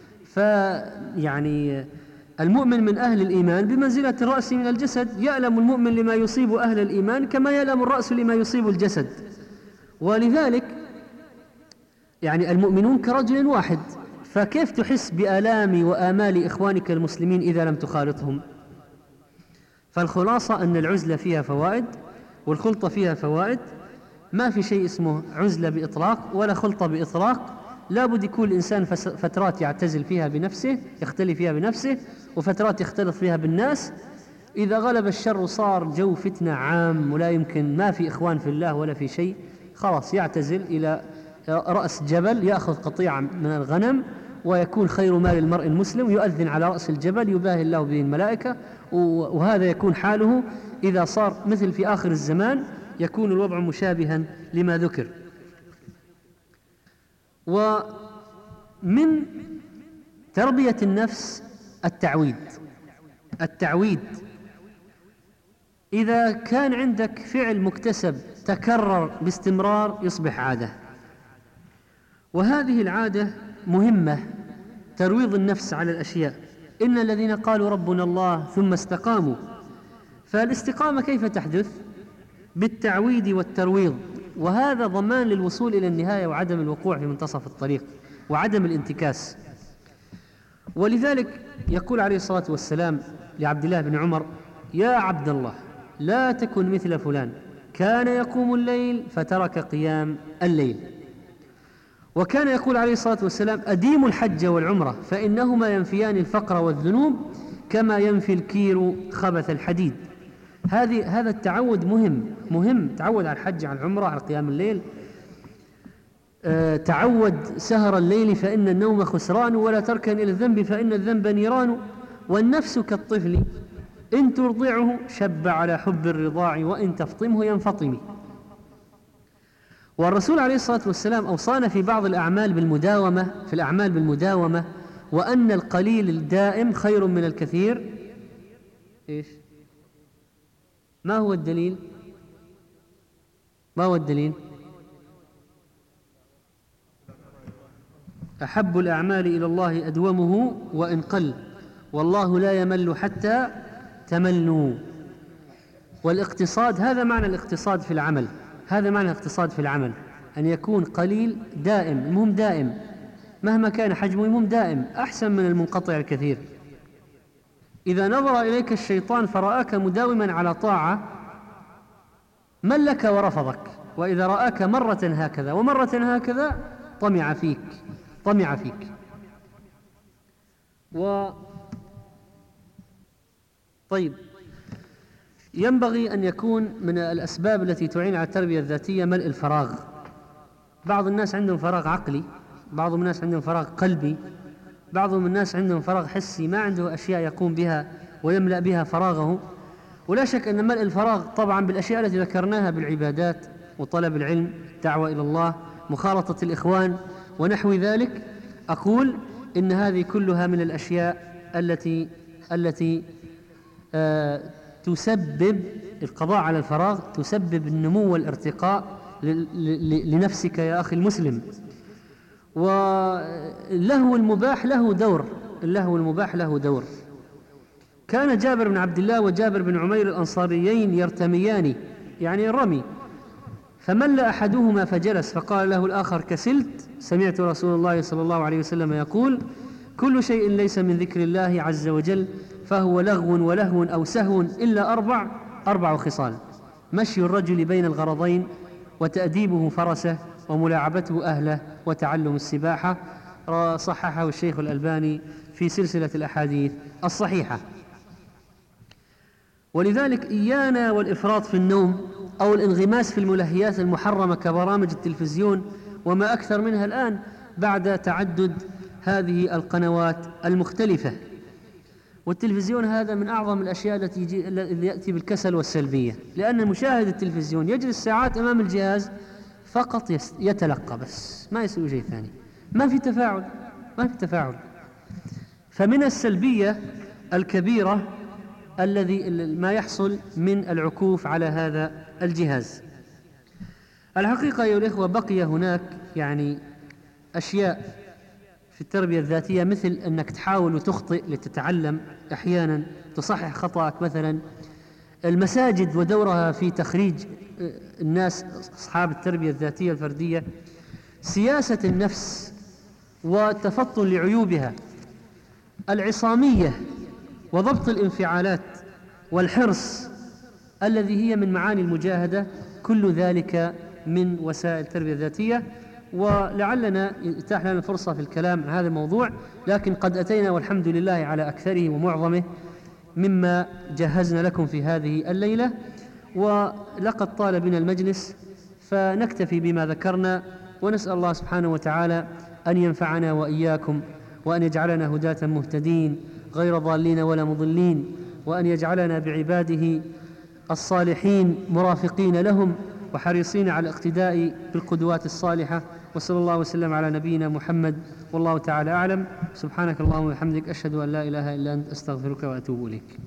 فيعني المؤمن من أهل الإيمان بمنزلة الرأس من الجسد، يألم المؤمن لما يصيب أهل الإيمان كما يألم الرأس لما يصيب الجسد. ولذلك يعني المؤمنون كرجل واحد، فكيف تحس بآلام وآمال إخوانك المسلمين إذا لم تخالطهم؟ فالخلاصة أن العزلة فيها فوائد والخلطة فيها فوائد. ما في شيء اسمه عزلة بإطلاق ولا خلطة بإطلاق. لا بد يكون الإنسان فترات يعتزل فيها بنفسه، يختلي فيها بنفسه، وفترات يختلط فيها بالناس. إذا غلب الشر صار جو فتنة عام ولا يمكن، ما في إخوان في الله ولا في شيء، خلاص يعتزل إلى رأس جبل، يأخذ قطيعة من الغنم، ويكون خير مال المرء المسلم، يؤذن على رأس الجبل يباهي الله به الملائكة. وهذا يكون حاله إذا صار مثل في آخر الزمان، يكون الوضع مشابها لما ذكر. ومن تربية النفس التعويد. التعويد إذا كان عندك فعل مكتسب تكرر باستمرار يصبح عادة، وهذه العادة مهمة، ترويض النفس على الأشياء. إن الذين قالوا ربنا الله ثم استقاموا. فالاستقامة كيف تحدث؟ بالتعويد والترويض، وهذا ضمان للوصول إلى النهاية وعدم الوقوع في منتصف الطريق وعدم الانتكاس. ولذلك يقول عليه الصلاة والسلام لعبد الله بن عمر: يا عبد الله لا تكن مثل فلان كان يقوم الليل فترك قيام الليل. وكان يقول عليه الصلاة والسلام: أديموا الحج والعمرة فإنهما ينفيان الفقر والذنوب كما ينفي الكير خبث الحديد. هذه هذا التعود مهم مهم تعود على الحج، على العمرة، على قيام الليل. أه تعود سهر الليل فإن النوم خسران، ولا تركن إلى الذنب فإن الذنب نيران. والنفس كالطفل إن ترضعه شب على حب الرضاع وإن تفطمه ينفطم. والرسول عليه الصلاة والسلام أوصانا في بعض الأعمال بالمداومة في الأعمال بالمداومة وأن القليل الدائم خير من الكثير. إيش؟ ما هو الدليل؟ ما هو الدليل؟ أحب الأعمال إلى الله أدومه وإن قل، والله لا يمل حتى تملوا. والاقتصاد، هذا معنى الاقتصاد في العمل، هذا معنى الاقتصاد في العمل، أن يكون قليل دائم، المهم دائم مهما كان حجمه، المهم دائم، أحسن من المنقطع الكثير. إذا نظر إليك الشيطان فرآك مداوما على طاعة ملك ورفضك، وإذا رآك مرة هكذا ومرة هكذا طمع فيك طمع فيك و طيب ينبغي أن يكون من الأسباب التي تعين على التربية الذاتية ملء الفراغ. بعض الناس عندهم فراغ عقلي، بعض الناس عندهم فراغ قلبي، بعضهم الناس عندهم فراغ حسي، ما عنده أشياء يقوم بها ويملأ بها فراغه. ولا شك أن ملء الفراغ طبعا بالأشياء التي ذكرناها بالعبادات وطلب العلم، الدعوة إلى الله، مخالطة الإخوان ونحو ذلك، أقول إن هذه كلها من الأشياء التي التي آه تسبب القضاء على الفراغ، تسبب النمو والارتقاء لنفسك يا أخي المسلم. واللهو المباح له دور، اللهو المباح له دور. كان جابر بن عبد الله وجابر بن عمير الأنصاريين يرتميان، يعني الرمي، فمل أحدهما فجلس فقال له الآخر: كسلت؟ سمعت رسول الله صلى الله عليه وسلم يقول: كل شيء ليس من ذكر الله عز وجل فهو لغو ولهو أو سهو إلا أربع أربع خصال: مشي الرجل بين الغرضين، وتأديبه فرسه، وملاعبته أهله، وتعلم السباحة. صححه الشيخ الألباني في سلسلة الأحاديث الصحيحة. ولذلك إيانا والإفراط في النوم أو الانغماس في الملهيات المحرمة كبرامج التلفزيون وما أكثر منها الآن بعد تعدد هذه القنوات المختلفة. والتلفزيون هذا من أعظم الأشياء التي يجي الذي يأتي بالكسل والسلبية، لأن مشاهد التلفزيون يجلس ساعات أمام الجهاز فقط يتلقى بس، ما يسوي شيء ثاني، ما في تفاعل ما في تفاعل. فمن السلبية الكبيرة الذي ما يحصل من العكوف على هذا الجهاز. الحقيقة أيها الإخوة بقي هناك يعني أشياء في التربية الذاتية، مثل أنك تحاول وتخطئ لتتعلم، أحيانا تصحح خطأك. مثلا المساجد ودورها في تخريج الناس أصحاب التربية الذاتية الفردية، سياسة النفس والتفطن لعيوبها، العصامية وضبط الانفعالات والحرص الذي هي من معاني المجاهدة، كل ذلك من وسائل التربية الذاتية. ولعلنا يتاح لنا الفرصة في الكلام عن هذا الموضوع، لكن قد أتينا والحمد لله على أكثره ومعظمه مما جهزنا لكم في هذه الليلة. ولقد طال بنا المجلس، فنكتفي بما ذكرنا، ونسأل الله سبحانه وتعالى أن ينفعنا وإياكم، وأن يجعلنا هداة مهتدين غير ضالين ولا مضلين، وأن يجعلنا بعباده الصالحين مرافقين لهم وحريصين على الاقتداء بالقدوات الصالحة. وصلى الله وسلم على نبينا محمد، والله تعالى أعلم. سبحانك اللهم وبحمدك، أشهد أن لا إله إلا أنت، أستغفرك وأتوب إليك.